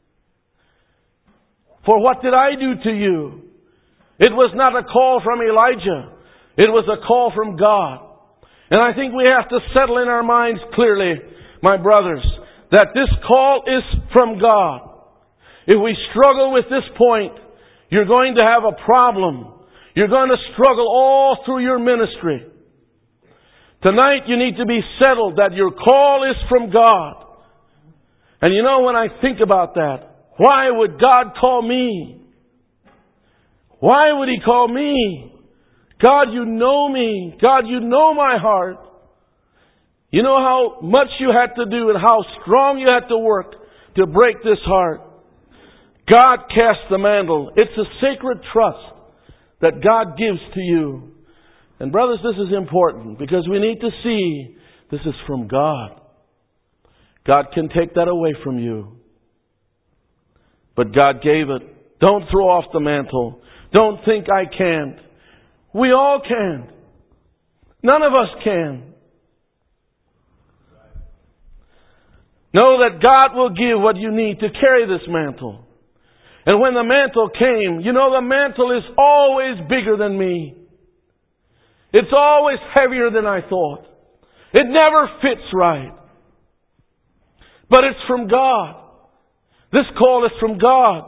For what did I do to you? It was not a call from Elijah. It was a call from God. And I think we have to settle in our minds clearly, my brothers, that this call is from God. If we struggle with this point, you're going to have a problem. You're going to struggle all through your ministry. Tonight you need to be settled that your call is from God. And you know, when I think about that, why would God call me? Why would He call me? God, you know me. God, you know my heart. You know how much you had to do and how strong you had to work to break this heart. God cast the mantle. It's a sacred trust that God gives to you. And brothers, this is important because we need to see this is from God. God can take that away from you. But God gave it. Don't throw off the mantle. Don't think I can't. We all can. None of us can. Know that God will give what you need to carry this mantle. And when the mantle came, you know, the mantle is always bigger than me. It's always heavier than I thought. It never fits right. But it's from God. This call is from God.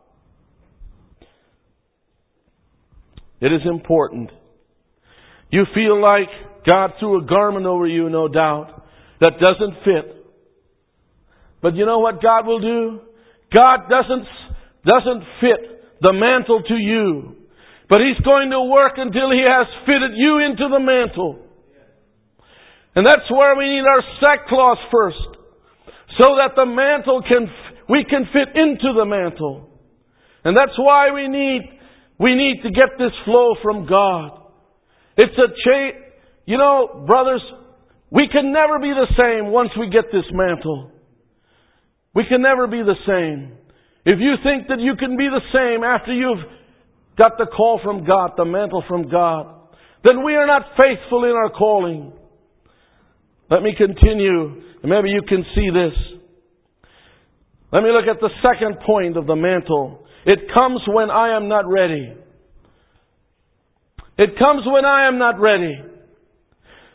It is important. You feel like God threw a garment over you, no doubt, that doesn't fit. But you know what God will do? God doesn't, doesn't fit the mantle to you. But He's going to work until He has fitted you into the mantle. And that's where we need our sackcloth first. So that the mantle can, we can fit into the mantle. And that's why we need, we need to get this flow from God. It's a change. You know, brothers, we can never be the same once we get this mantle. We can never be the same. If you think that you can be the same after you've got the call from God, the mantle from God, then we are not faithful in our calling. Let me continue, and maybe you can see this. Let me look at the second point of the mantle. It comes when I am not ready. It comes when I am not ready.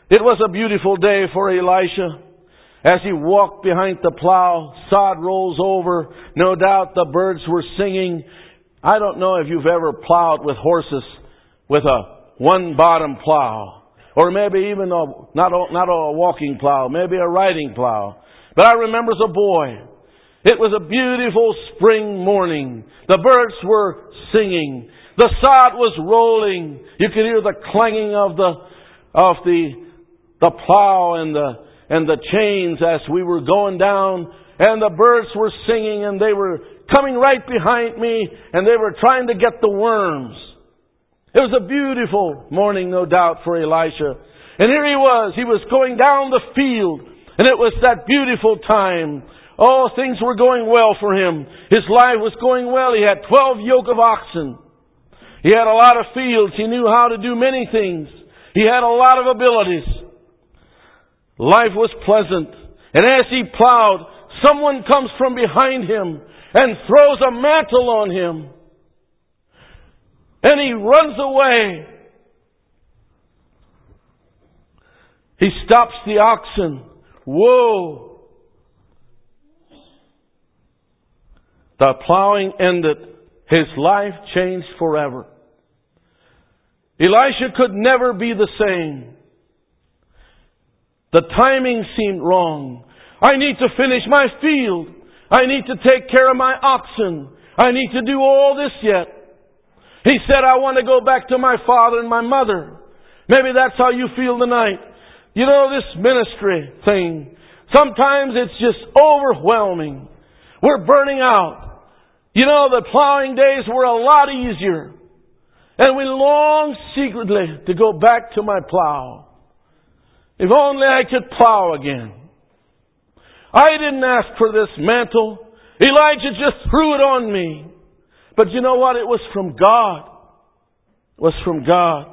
It was a beautiful day for Elisha. As he walked behind the plow, sod rolls over. No doubt the birds were singing. I don't know if you've ever plowed with horses with a one-bottom plow. Or maybe even a, not, a, not a walking plow, maybe a riding plow. But I remember as a boy, it was a beautiful spring morning. The birds were singing. The sod was rolling. You could hear the clanging of the of the the plow and the and the chains as we were going down, and the birds were singing, and they were coming right behind me, and they were trying to get the worms. It was a beautiful morning, no doubt, for Elisha. And here he was. He was going down the field, and it was that beautiful time. Oh, things were going well for him. His life was going well. He had twelve yoke of oxen. He had a lot of fields. He knew how to do many things. He had a lot of abilities. Life was pleasant. And as he plowed, someone comes from behind him and throws a mantle on him. And he runs away. He stops the oxen. Whoa! The plowing ended. His life changed forever. Elisha could never be the same. The timing seemed wrong. I need to finish my field. I need to take care of my oxen. I need to do all this yet. He said, I want to go back to my father and my mother. Maybe that's how you feel tonight. You know, this ministry thing, sometimes it's just overwhelming. We're burning out. You know, the plowing days were a lot easier. And we long secretly to go back to my plow. If only I could plow again. I didn't ask for this mantle. Elijah just threw it on me. But you know what? It was from God. It was from God.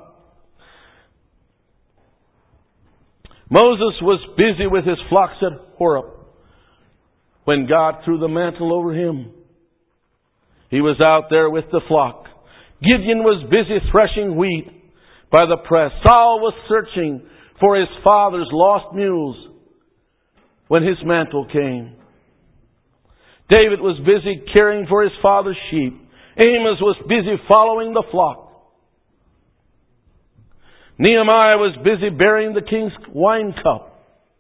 Moses was busy with his flocks at Horeb when God threw the mantle over him. He was out there with the flock. Gideon was busy threshing wheat by the press. Saul was searching for his father's lost mules when his mantle came. David was busy caring for his father's sheep. Amos was busy following the flock. Nehemiah was busy bearing the king's wine cup.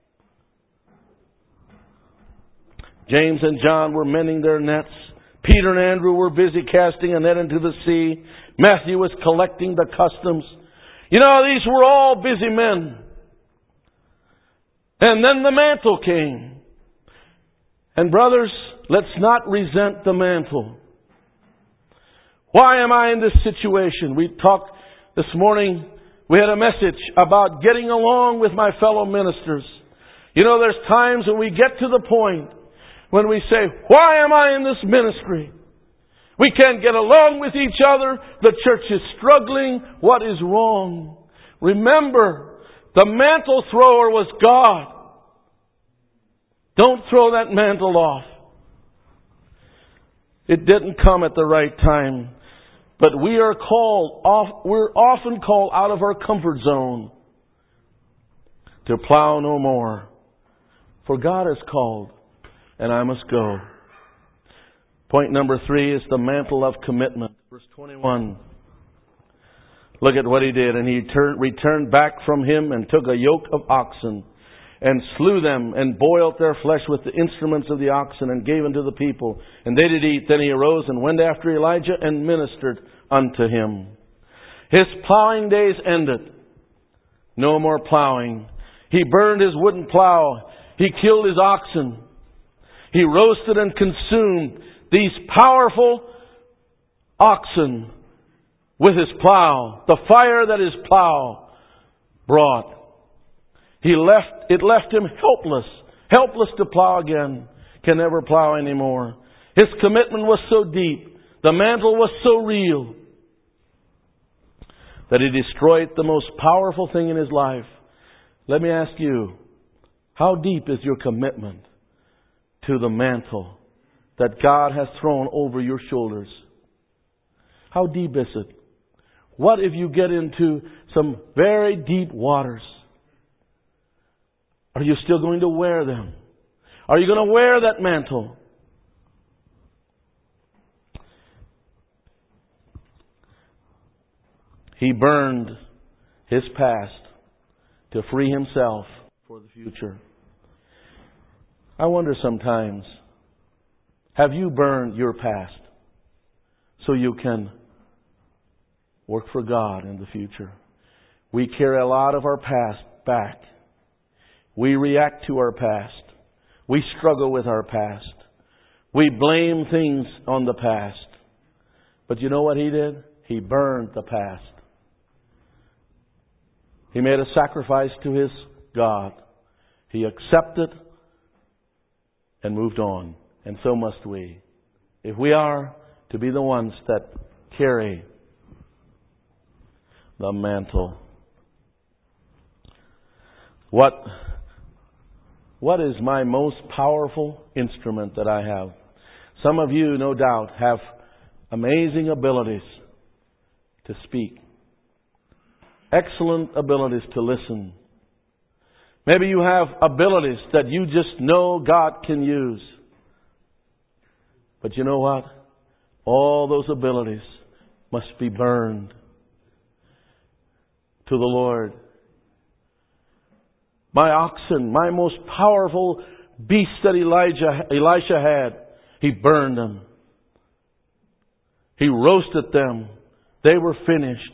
James and John were mending their nets. Peter and Andrew were busy casting a net into the sea. Matthew was collecting the customs. You know, these were all busy men. And then the mantle came. And brothers, let's not resent the mantle. Why am I in this situation? We talked this morning, we had a message about getting along with my fellow ministers. You know, there's times when we get to the point when we say, why am I in this ministry? We can't get along with each other. The church is struggling. What is wrong? Remember, the mantle thrower was God. Don't throw that mantle off. It didn't come at the right time. But we are called, off, we're often called out of our comfort zone to plow no more. For God has called, and I must go. Point number three is the mantle of commitment. Verse twenty-one. Look at what he did. And he turned, returned back from him and took a yoke of oxen and slew them and boiled their flesh with the instruments of the oxen and gave unto the people. And they did eat. Then he arose and went after Elijah and ministered unto him. His plowing days ended. No more plowing. He burned his wooden plow. He killed his oxen. He roasted and consumed these powerful oxen with his plow. The fire that his plow brought. He left, it left him helpless. Helpless to plow again. Can never plow anymore. His commitment was so deep. The mantle was so real that he destroyed the most powerful thing in his life. Let me ask you, how deep is your commitment to the mantle that God has thrown over your shoulders? How deep is it? What if you get into some very deep waters? Are you still going to wear them? Are you going to wear that mantle? He burned his past to free himself for the future. I wonder sometimes, have you burned your past so you can work for God in the future? We carry a lot of our past back. We react to our past. We struggle with our past. We blame things on the past. But you know what he did? He burned the past. He made a sacrifice to his God. He accepted and moved on. And so must we. If we are to be the ones that carry the mantle. What, what is my most powerful instrument that I have? Some of you, no doubt, have amazing abilities to speak. Excellent abilities to listen. Maybe you have abilities that you just know God can use. But you know what? All those abilities must be burned to the Lord. My oxen, my most powerful beast that Elijah, Elisha had, he burned them. He roasted them. They were finished.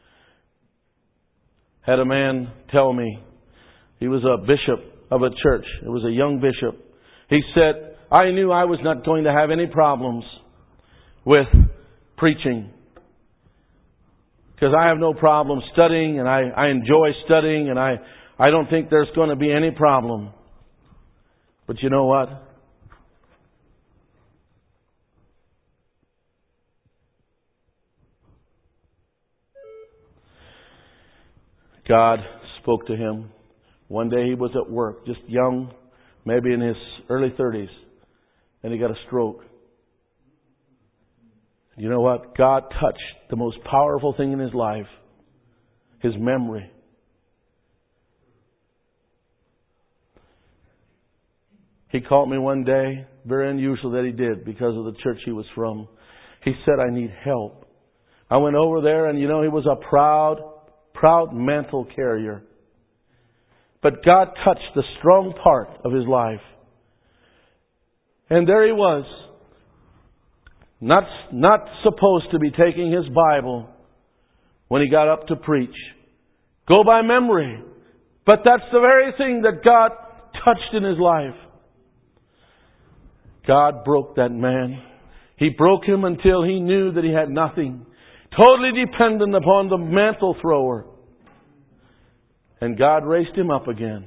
Had a man tell me, he was a bishop of a church. It was a young bishop. He said, I knew I was not going to have any problems with preaching. Because I have no problem studying, and I, I enjoy studying, and I, I don't think there's going to be any problem. But you know what? God spoke to him. One day he was at work, just young, maybe in his early thirties, and he got a stroke. You know what? God touched the most powerful thing in his life, his memory. He called me one day, very unusual that he did because of the church he was from. He said, I need help. I went over there, and you know, he was a proud, proud mantle carrier. But God touched the strong part of his life. And there he was, not, not supposed to be taking his Bible when he got up to preach. Go by memory. But that's the very thing that God touched in his life. God broke that man. He broke him until he knew that he had nothing. Totally dependent upon the mantle thrower. And God raised him up again.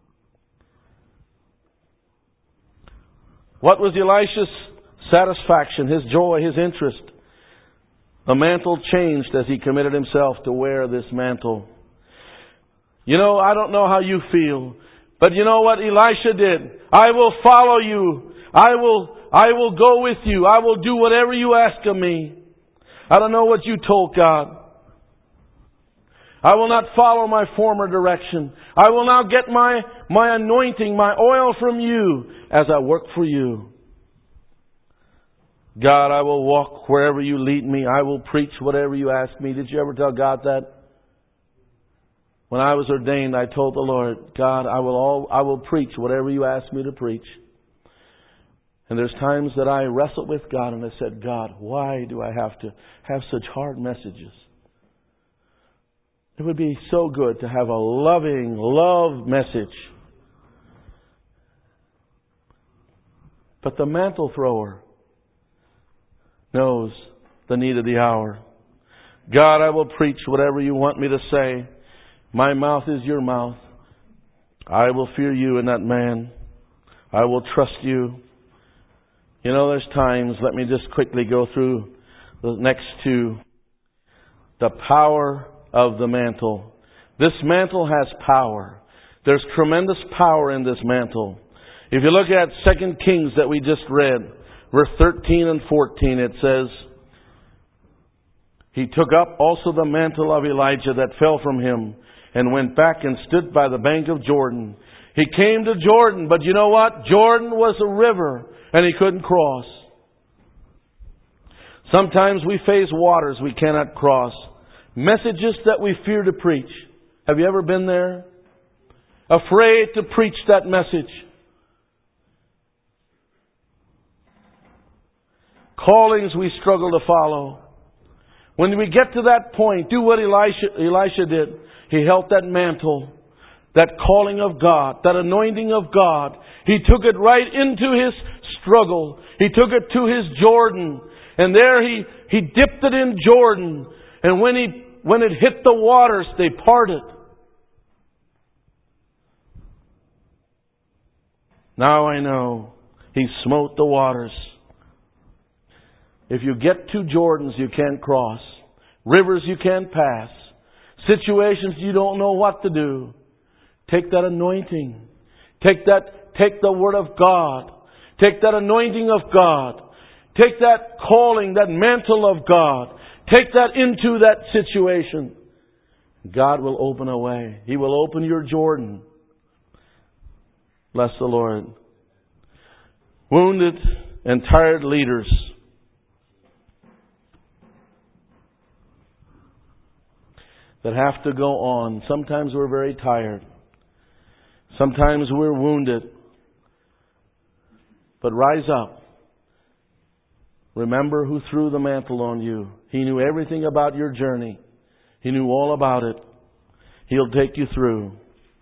What was Elisha's satisfaction, his joy, his interest? The mantle changed as he committed himself to wear this mantle. You know, I don't know how you feel, but you know what Elisha did? I will follow you. I will, I will go with you. I will do whatever you ask of me. I don't know what you told God. I will not follow my former direction. I will now get my, my anointing, my oil from you as I work for you. God, I will walk wherever you lead me. I will preach whatever you ask me. Did you ever tell God that? When I was ordained, I told the Lord, God, I will all, I will preach whatever you ask me to preach. And there's times that I wrestled with God and I said, God, why do I have to have such hard messages? It would be so good to have a loving, love message. But the mantle thrower knows the need of the hour. God, I will preach whatever you want me to say. My mouth is your mouth. I will fear you and not man. I will trust you. You know, there's times, let me just quickly go through the next two. The power of the mantle. This mantle has power. There's tremendous power in this mantle. If you look at Second Kings that we just read, verse thirteen and fourteen, it says, He took up also the mantle of Elijah that fell from him, and went back and stood by the bank of Jordan. He came to Jordan, but you know what? Jordan was a river and he couldn't cross. Sometimes we face waters we cannot cross. Messages that we fear to preach. Have you ever been there? Afraid to preach that message. Callings we struggle to follow. When we get to that point, do what Elisha, Elisha did. He held that mantle, that calling of God, that anointing of God. He took it right into his struggle. He took it to his Jordan. And there he, he dipped it in Jordan. And when he when it hit the waters, they parted. Now I know he smote the waters. If you get to Jordans you can't cross. Rivers you can't pass. Situations you don't know what to do. Take that anointing. Take that, take the Word of God. Take that anointing of God. Take that calling, that mantle of God. Take that into that situation. God will open a way. He will open your Jordan. Bless the Lord. Wounded and tired leaders. That have to go on. Sometimes we're very tired. Sometimes we're wounded. But rise up. Remember who threw the mantle on you. He knew everything about your journey. He knew all about it. He'll take you through.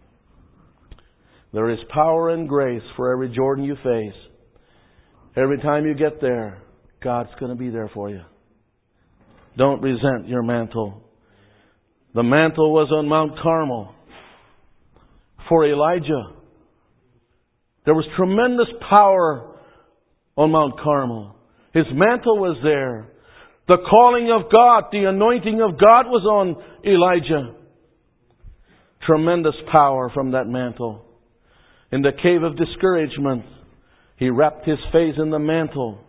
There is power and grace for every Jordan you face. Every time you get there, God's going to be there for you. Don't resent your mantle. The mantle was on Mount Carmel for Elijah. There was tremendous power on Mount Carmel. His mantle was there. The calling of God, the anointing of God was on Elijah. Tremendous power from that mantle. In the cave of discouragement, he wrapped his face in the mantle.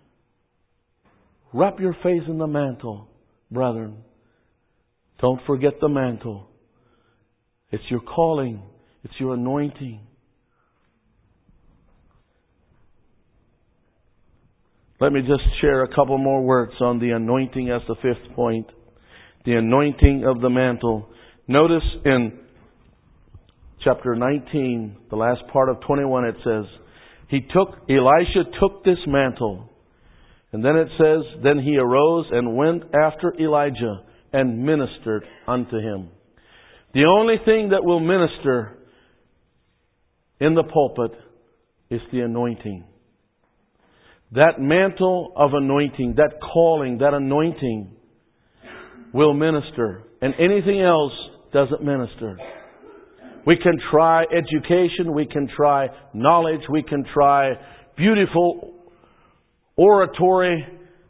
Wrap your face in the mantle, brethren. Don't forget the mantle. It's your calling. It's your anointing. Let me just share a couple more words on the anointing as the fifth point. The anointing of the mantle. Notice in chapter nineteen, the last part of twenty-one, it says, He took, Elisha took this mantle. And then it says, Then he arose and went after Elijah and ministered unto him. The only thing that will minister in the pulpit is the anointing. That mantle of anointing, that calling, that anointing will minister. And anything else doesn't minister. We can try education, we can try knowledge, we can try beautiful oratory,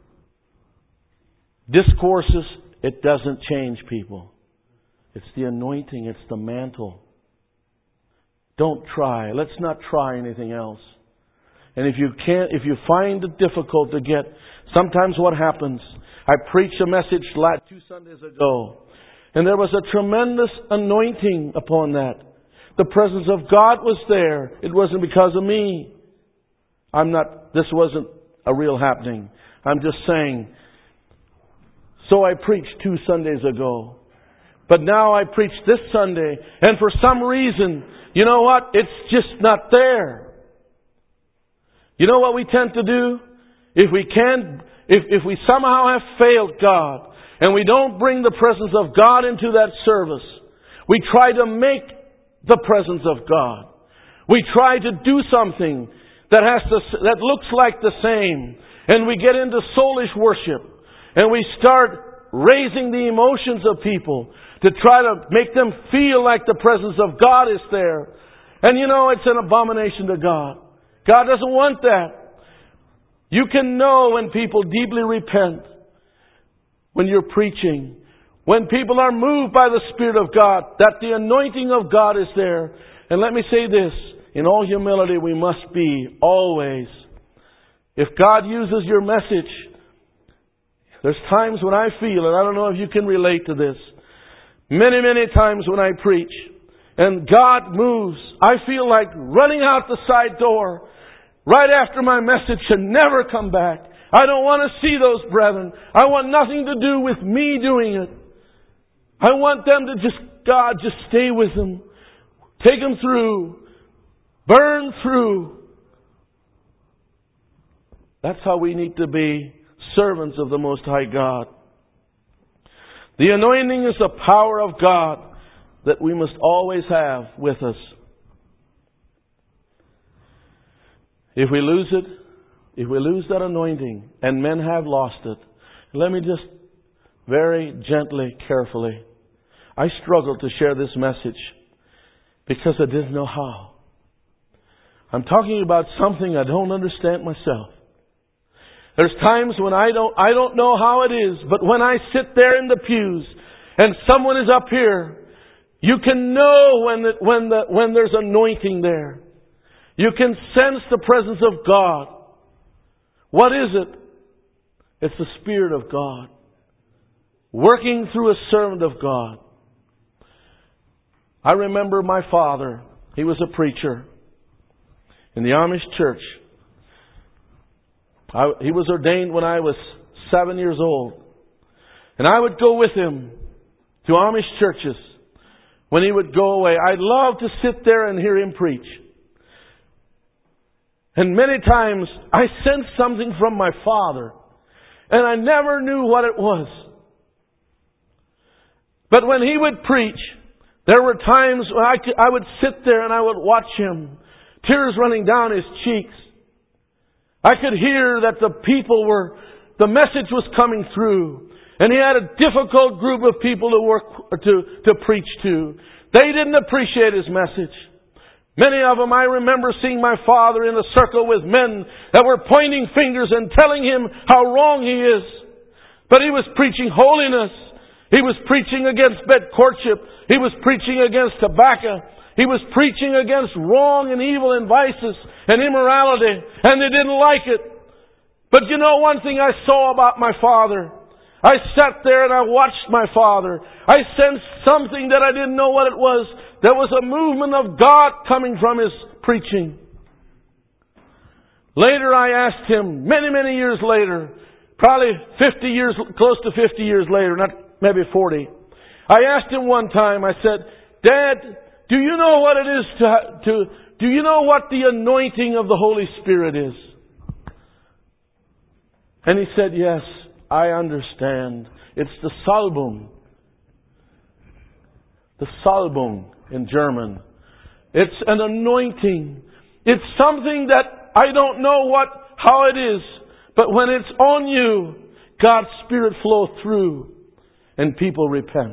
discourses. It doesn't change people. It's the anointing, it's the mantle. Don't try. Let's not try anything else. And if you can't, if you find it difficult to get, sometimes what happens, I preached a message last two Sundays ago, and there was a tremendous anointing upon that. The presence of God was there. It wasn't because of me. I'm not, this wasn't a real happening. I'm just saying, so I preached two Sundays ago. But now I preach this Sunday, and for some reason, you know what? It's just not there. You know what we tend to do? If we can, if, if we somehow have failed God, and we don't bring the presence of God into that service, we try to make the presence of God. We try to do something that has to, that looks like the same, and we get into soulish worship, and we start raising the emotions of people to try to make them feel like the presence of God is there. And you know, it's an abomination to God. God doesn't want that. You can know when people deeply repent, when you're preaching, when people are moved by the Spirit of God, that the anointing of God is there. And let me say this, in all humility we must be always. If God uses your message, there's times when I feel, and I don't know if you can relate to this, many, many times when I preach, and God moves, I feel like running out the side door right after my message and never come back. I don't want to see those brethren. I want nothing to do with me doing it. I want them to just, God, just stay with them. Take them through. Burn through. That's how we need to be servants of the Most High God. The anointing is the power of God that we must always have with us. If we lose it, if we lose that anointing, and men have lost it, let me just very gently, carefully, I struggled to share this message because I didn't know how. I'm talking about something I don't understand myself. There's times when I don't, I don't know how it is, but when I sit there in the pews and someone is up here, you can know when the, when the, when there's anointing there. You can sense the presence of God. What is it? It's the Spirit of God working through a servant of God. I remember my father. He was a preacher in the Amish church. I, he was ordained when I was seven years old. And I would go with him to Amish churches when he would go away. I'd love to sit there and hear him preach. And many times I sensed something from my father, and I never knew what it was. But when he would preach, there were times when I, could, I would sit there and I would watch him, tears running down his cheeks. I could hear that the people were, the message was coming through. And he had a difficult group of people to work, to, to preach to. They didn't appreciate his message. Many of them, I remember seeing my father in a circle with men that were pointing fingers and telling him how wrong he is. But he was preaching holiness. He was preaching against bed courtship. He was preaching against tobacco. He was preaching against wrong and evil and vices and immorality. And they didn't like it. But you know one thing I saw about my father? I sat there and I watched my father. I sensed something that I didn't know what it was. There was a movement of God coming from his preaching. Later I asked him, many, many years later, probably fifty years, close to fifty years later, not maybe forty. I asked him one time, I said, Dad, do you know what it is to, to do you know what the anointing of the Holy Spirit is? And he said, yes, I understand. It's the Salbung. The Salbung in German. It's an anointing. It's something that I don't know what, how it is. But when it's on you, God's Spirit flows through and people repent.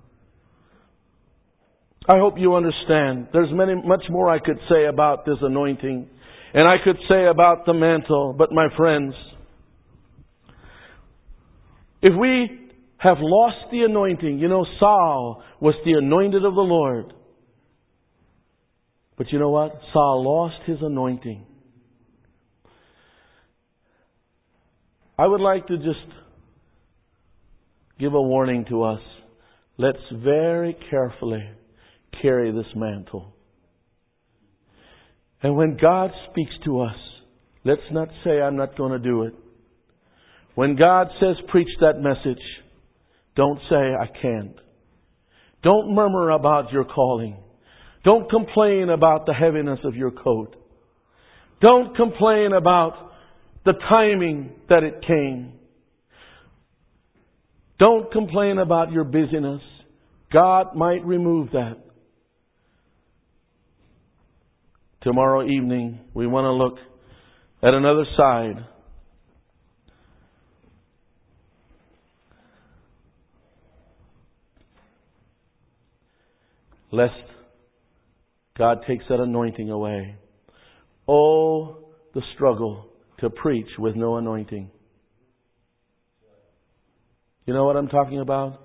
I hope you understand. There's many, much more I could say about this anointing. And I could say about the mantle. But my friends, if we have lost the anointing, you know, Saul was the anointed of the Lord. But you know what? Saul lost his anointing. I would like to just give a warning to us. Let's very carefully carry this mantle. And when God speaks to us, let's not say, I'm not going to do it. When God says, preach that message, don't say, I can't. Don't murmur about your calling. Don't complain about the heaviness of your coat. Don't complain about the timing that it came. Don't complain about your busyness. God might remove that. Tomorrow evening, we want to look at another side. Lest God takes that anointing away. Oh, the struggle to preach with no anointing. You know what I'm talking about?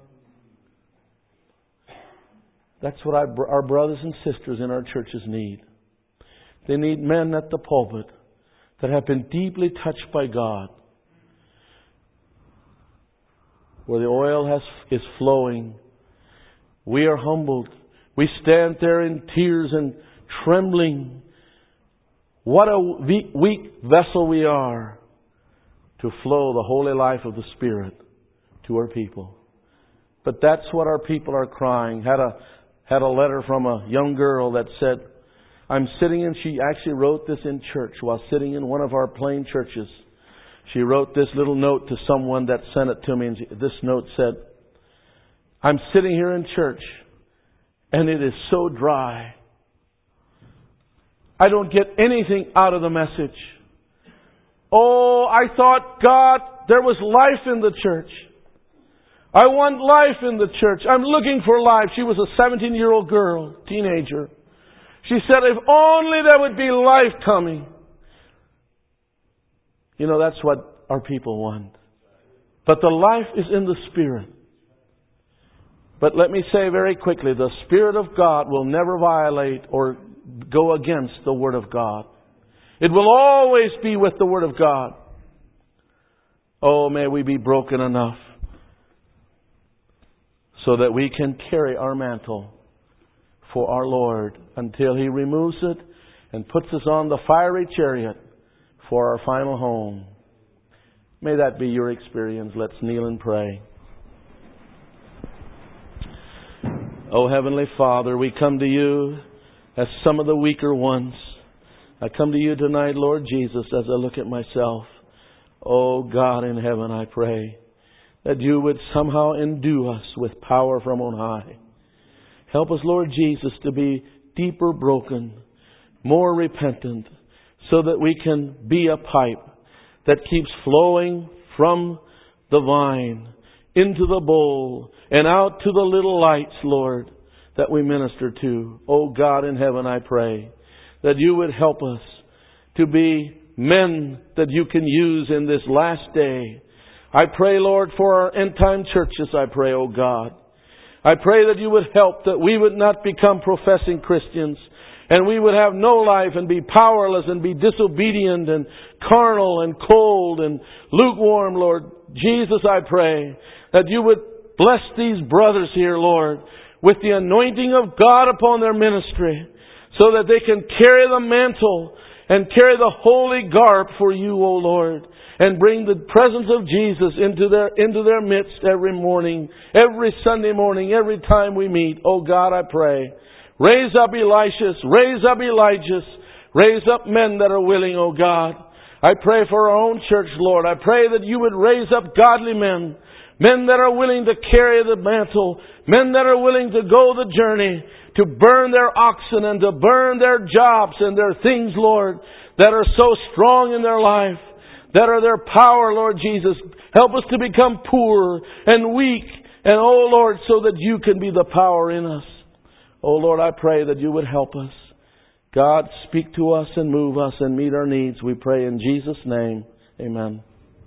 That's what our, our brothers and sisters in our churches need. They need men at the pulpit that have been deeply touched by God. Where the oil has, is flowing. We are humbled. We stand there in tears and trembling. What a weak vessel we are to flow the holy life of the Spirit to our people. But that's what our people are crying. Had a had a letter from a young girl that said, I'm sitting in, she actually wrote this in church while sitting in one of our plain churches. She wrote this little note to someone that sent it to me, and this note said, I'm sitting here in church and it is so dry. I don't get anything out of the message. Oh, I thought, God, there was life in the church. I want life in the church. I'm looking for life. She was a seventeen-year-old girl, teenager. She said, if only there would be life coming. You know, that's what our people want. But the life is in the Spirit. But let me say very quickly, the Spirit of God will never violate or go against the Word of God. It will always be with the Word of God. Oh, may we be broken enough so that we can carry our mantle for our Lord until He removes it and puts us on the fiery chariot for our final home. May that be your experience. Let's kneel and pray. Oh, Heavenly Father, we come to You as some of the weaker ones. I come to You tonight, Lord Jesus, as I look at myself. Oh, God in heaven, I pray that You would somehow endue us with power from on high. Help us, Lord Jesus, to be deeper broken, more repentant, so that we can be a pipe that keeps flowing from the vine into the bowl and out to the little lights, Lord, that we minister to. Oh God in heaven, I pray that You would help us to be men that You can use in this last day. I pray, Lord, for our end-time churches, I pray, oh God. I pray that You would help, that we would not become professing Christians, and we would have no life and be powerless and be disobedient and carnal and cold and lukewarm, Lord. Jesus, I pray that You would bless these brothers here, Lord, with the anointing of God upon their ministry, so that they can carry the mantle and carry the holy garb for You, O Lord, and bring the presence of Jesus into their into their midst every morning, every Sunday morning, every time we meet. Oh God, I pray, raise up Elishas, raise up Elijahs, raise up men that are willing, oh God. I pray for our own church, Lord. I pray that You would raise up godly men, men that are willing to carry the mantle, men that are willing to go the journey, to burn their oxen and to burn their jobs and their things, Lord, that are so strong in their life, that are their power, Lord Jesus. Help us to become poor and weak, and oh Lord, so that You can be the power in us. Oh Lord, I pray that You would help us. God, speak to us and move us and meet our needs. We pray in Jesus' name. Amen.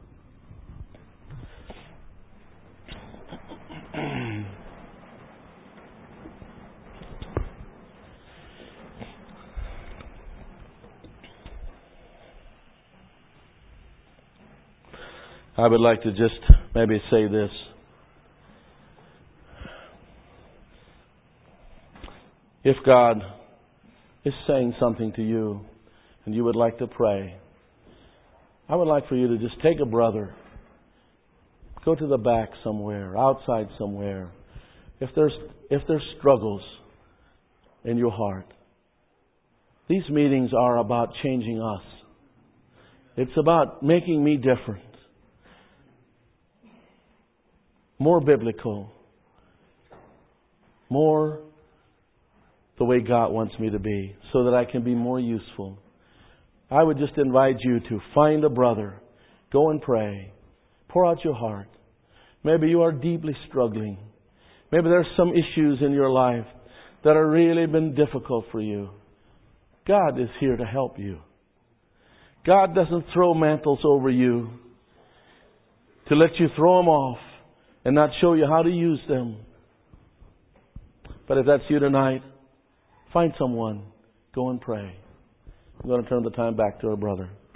I would like to just maybe say this. If God is saying something to you and you would like to pray, I would like for you to just take a brother, go to the back somewhere, outside somewhere. If there's if there's struggles in your heart, these meetings are about changing us. It's about making me different, more biblical, more the way God wants me to be, so that I can be more useful. I would just invite you to find a brother, go and pray, pour out your heart. Maybe you are deeply struggling. Maybe there's some issues in your life that have really been difficult for you. God is here to help you. God doesn't throw mantles over you to let you throw them off and not show you how to use them. But if that's you tonight, find someone. Go and pray. I'm going to turn the time back to our brother.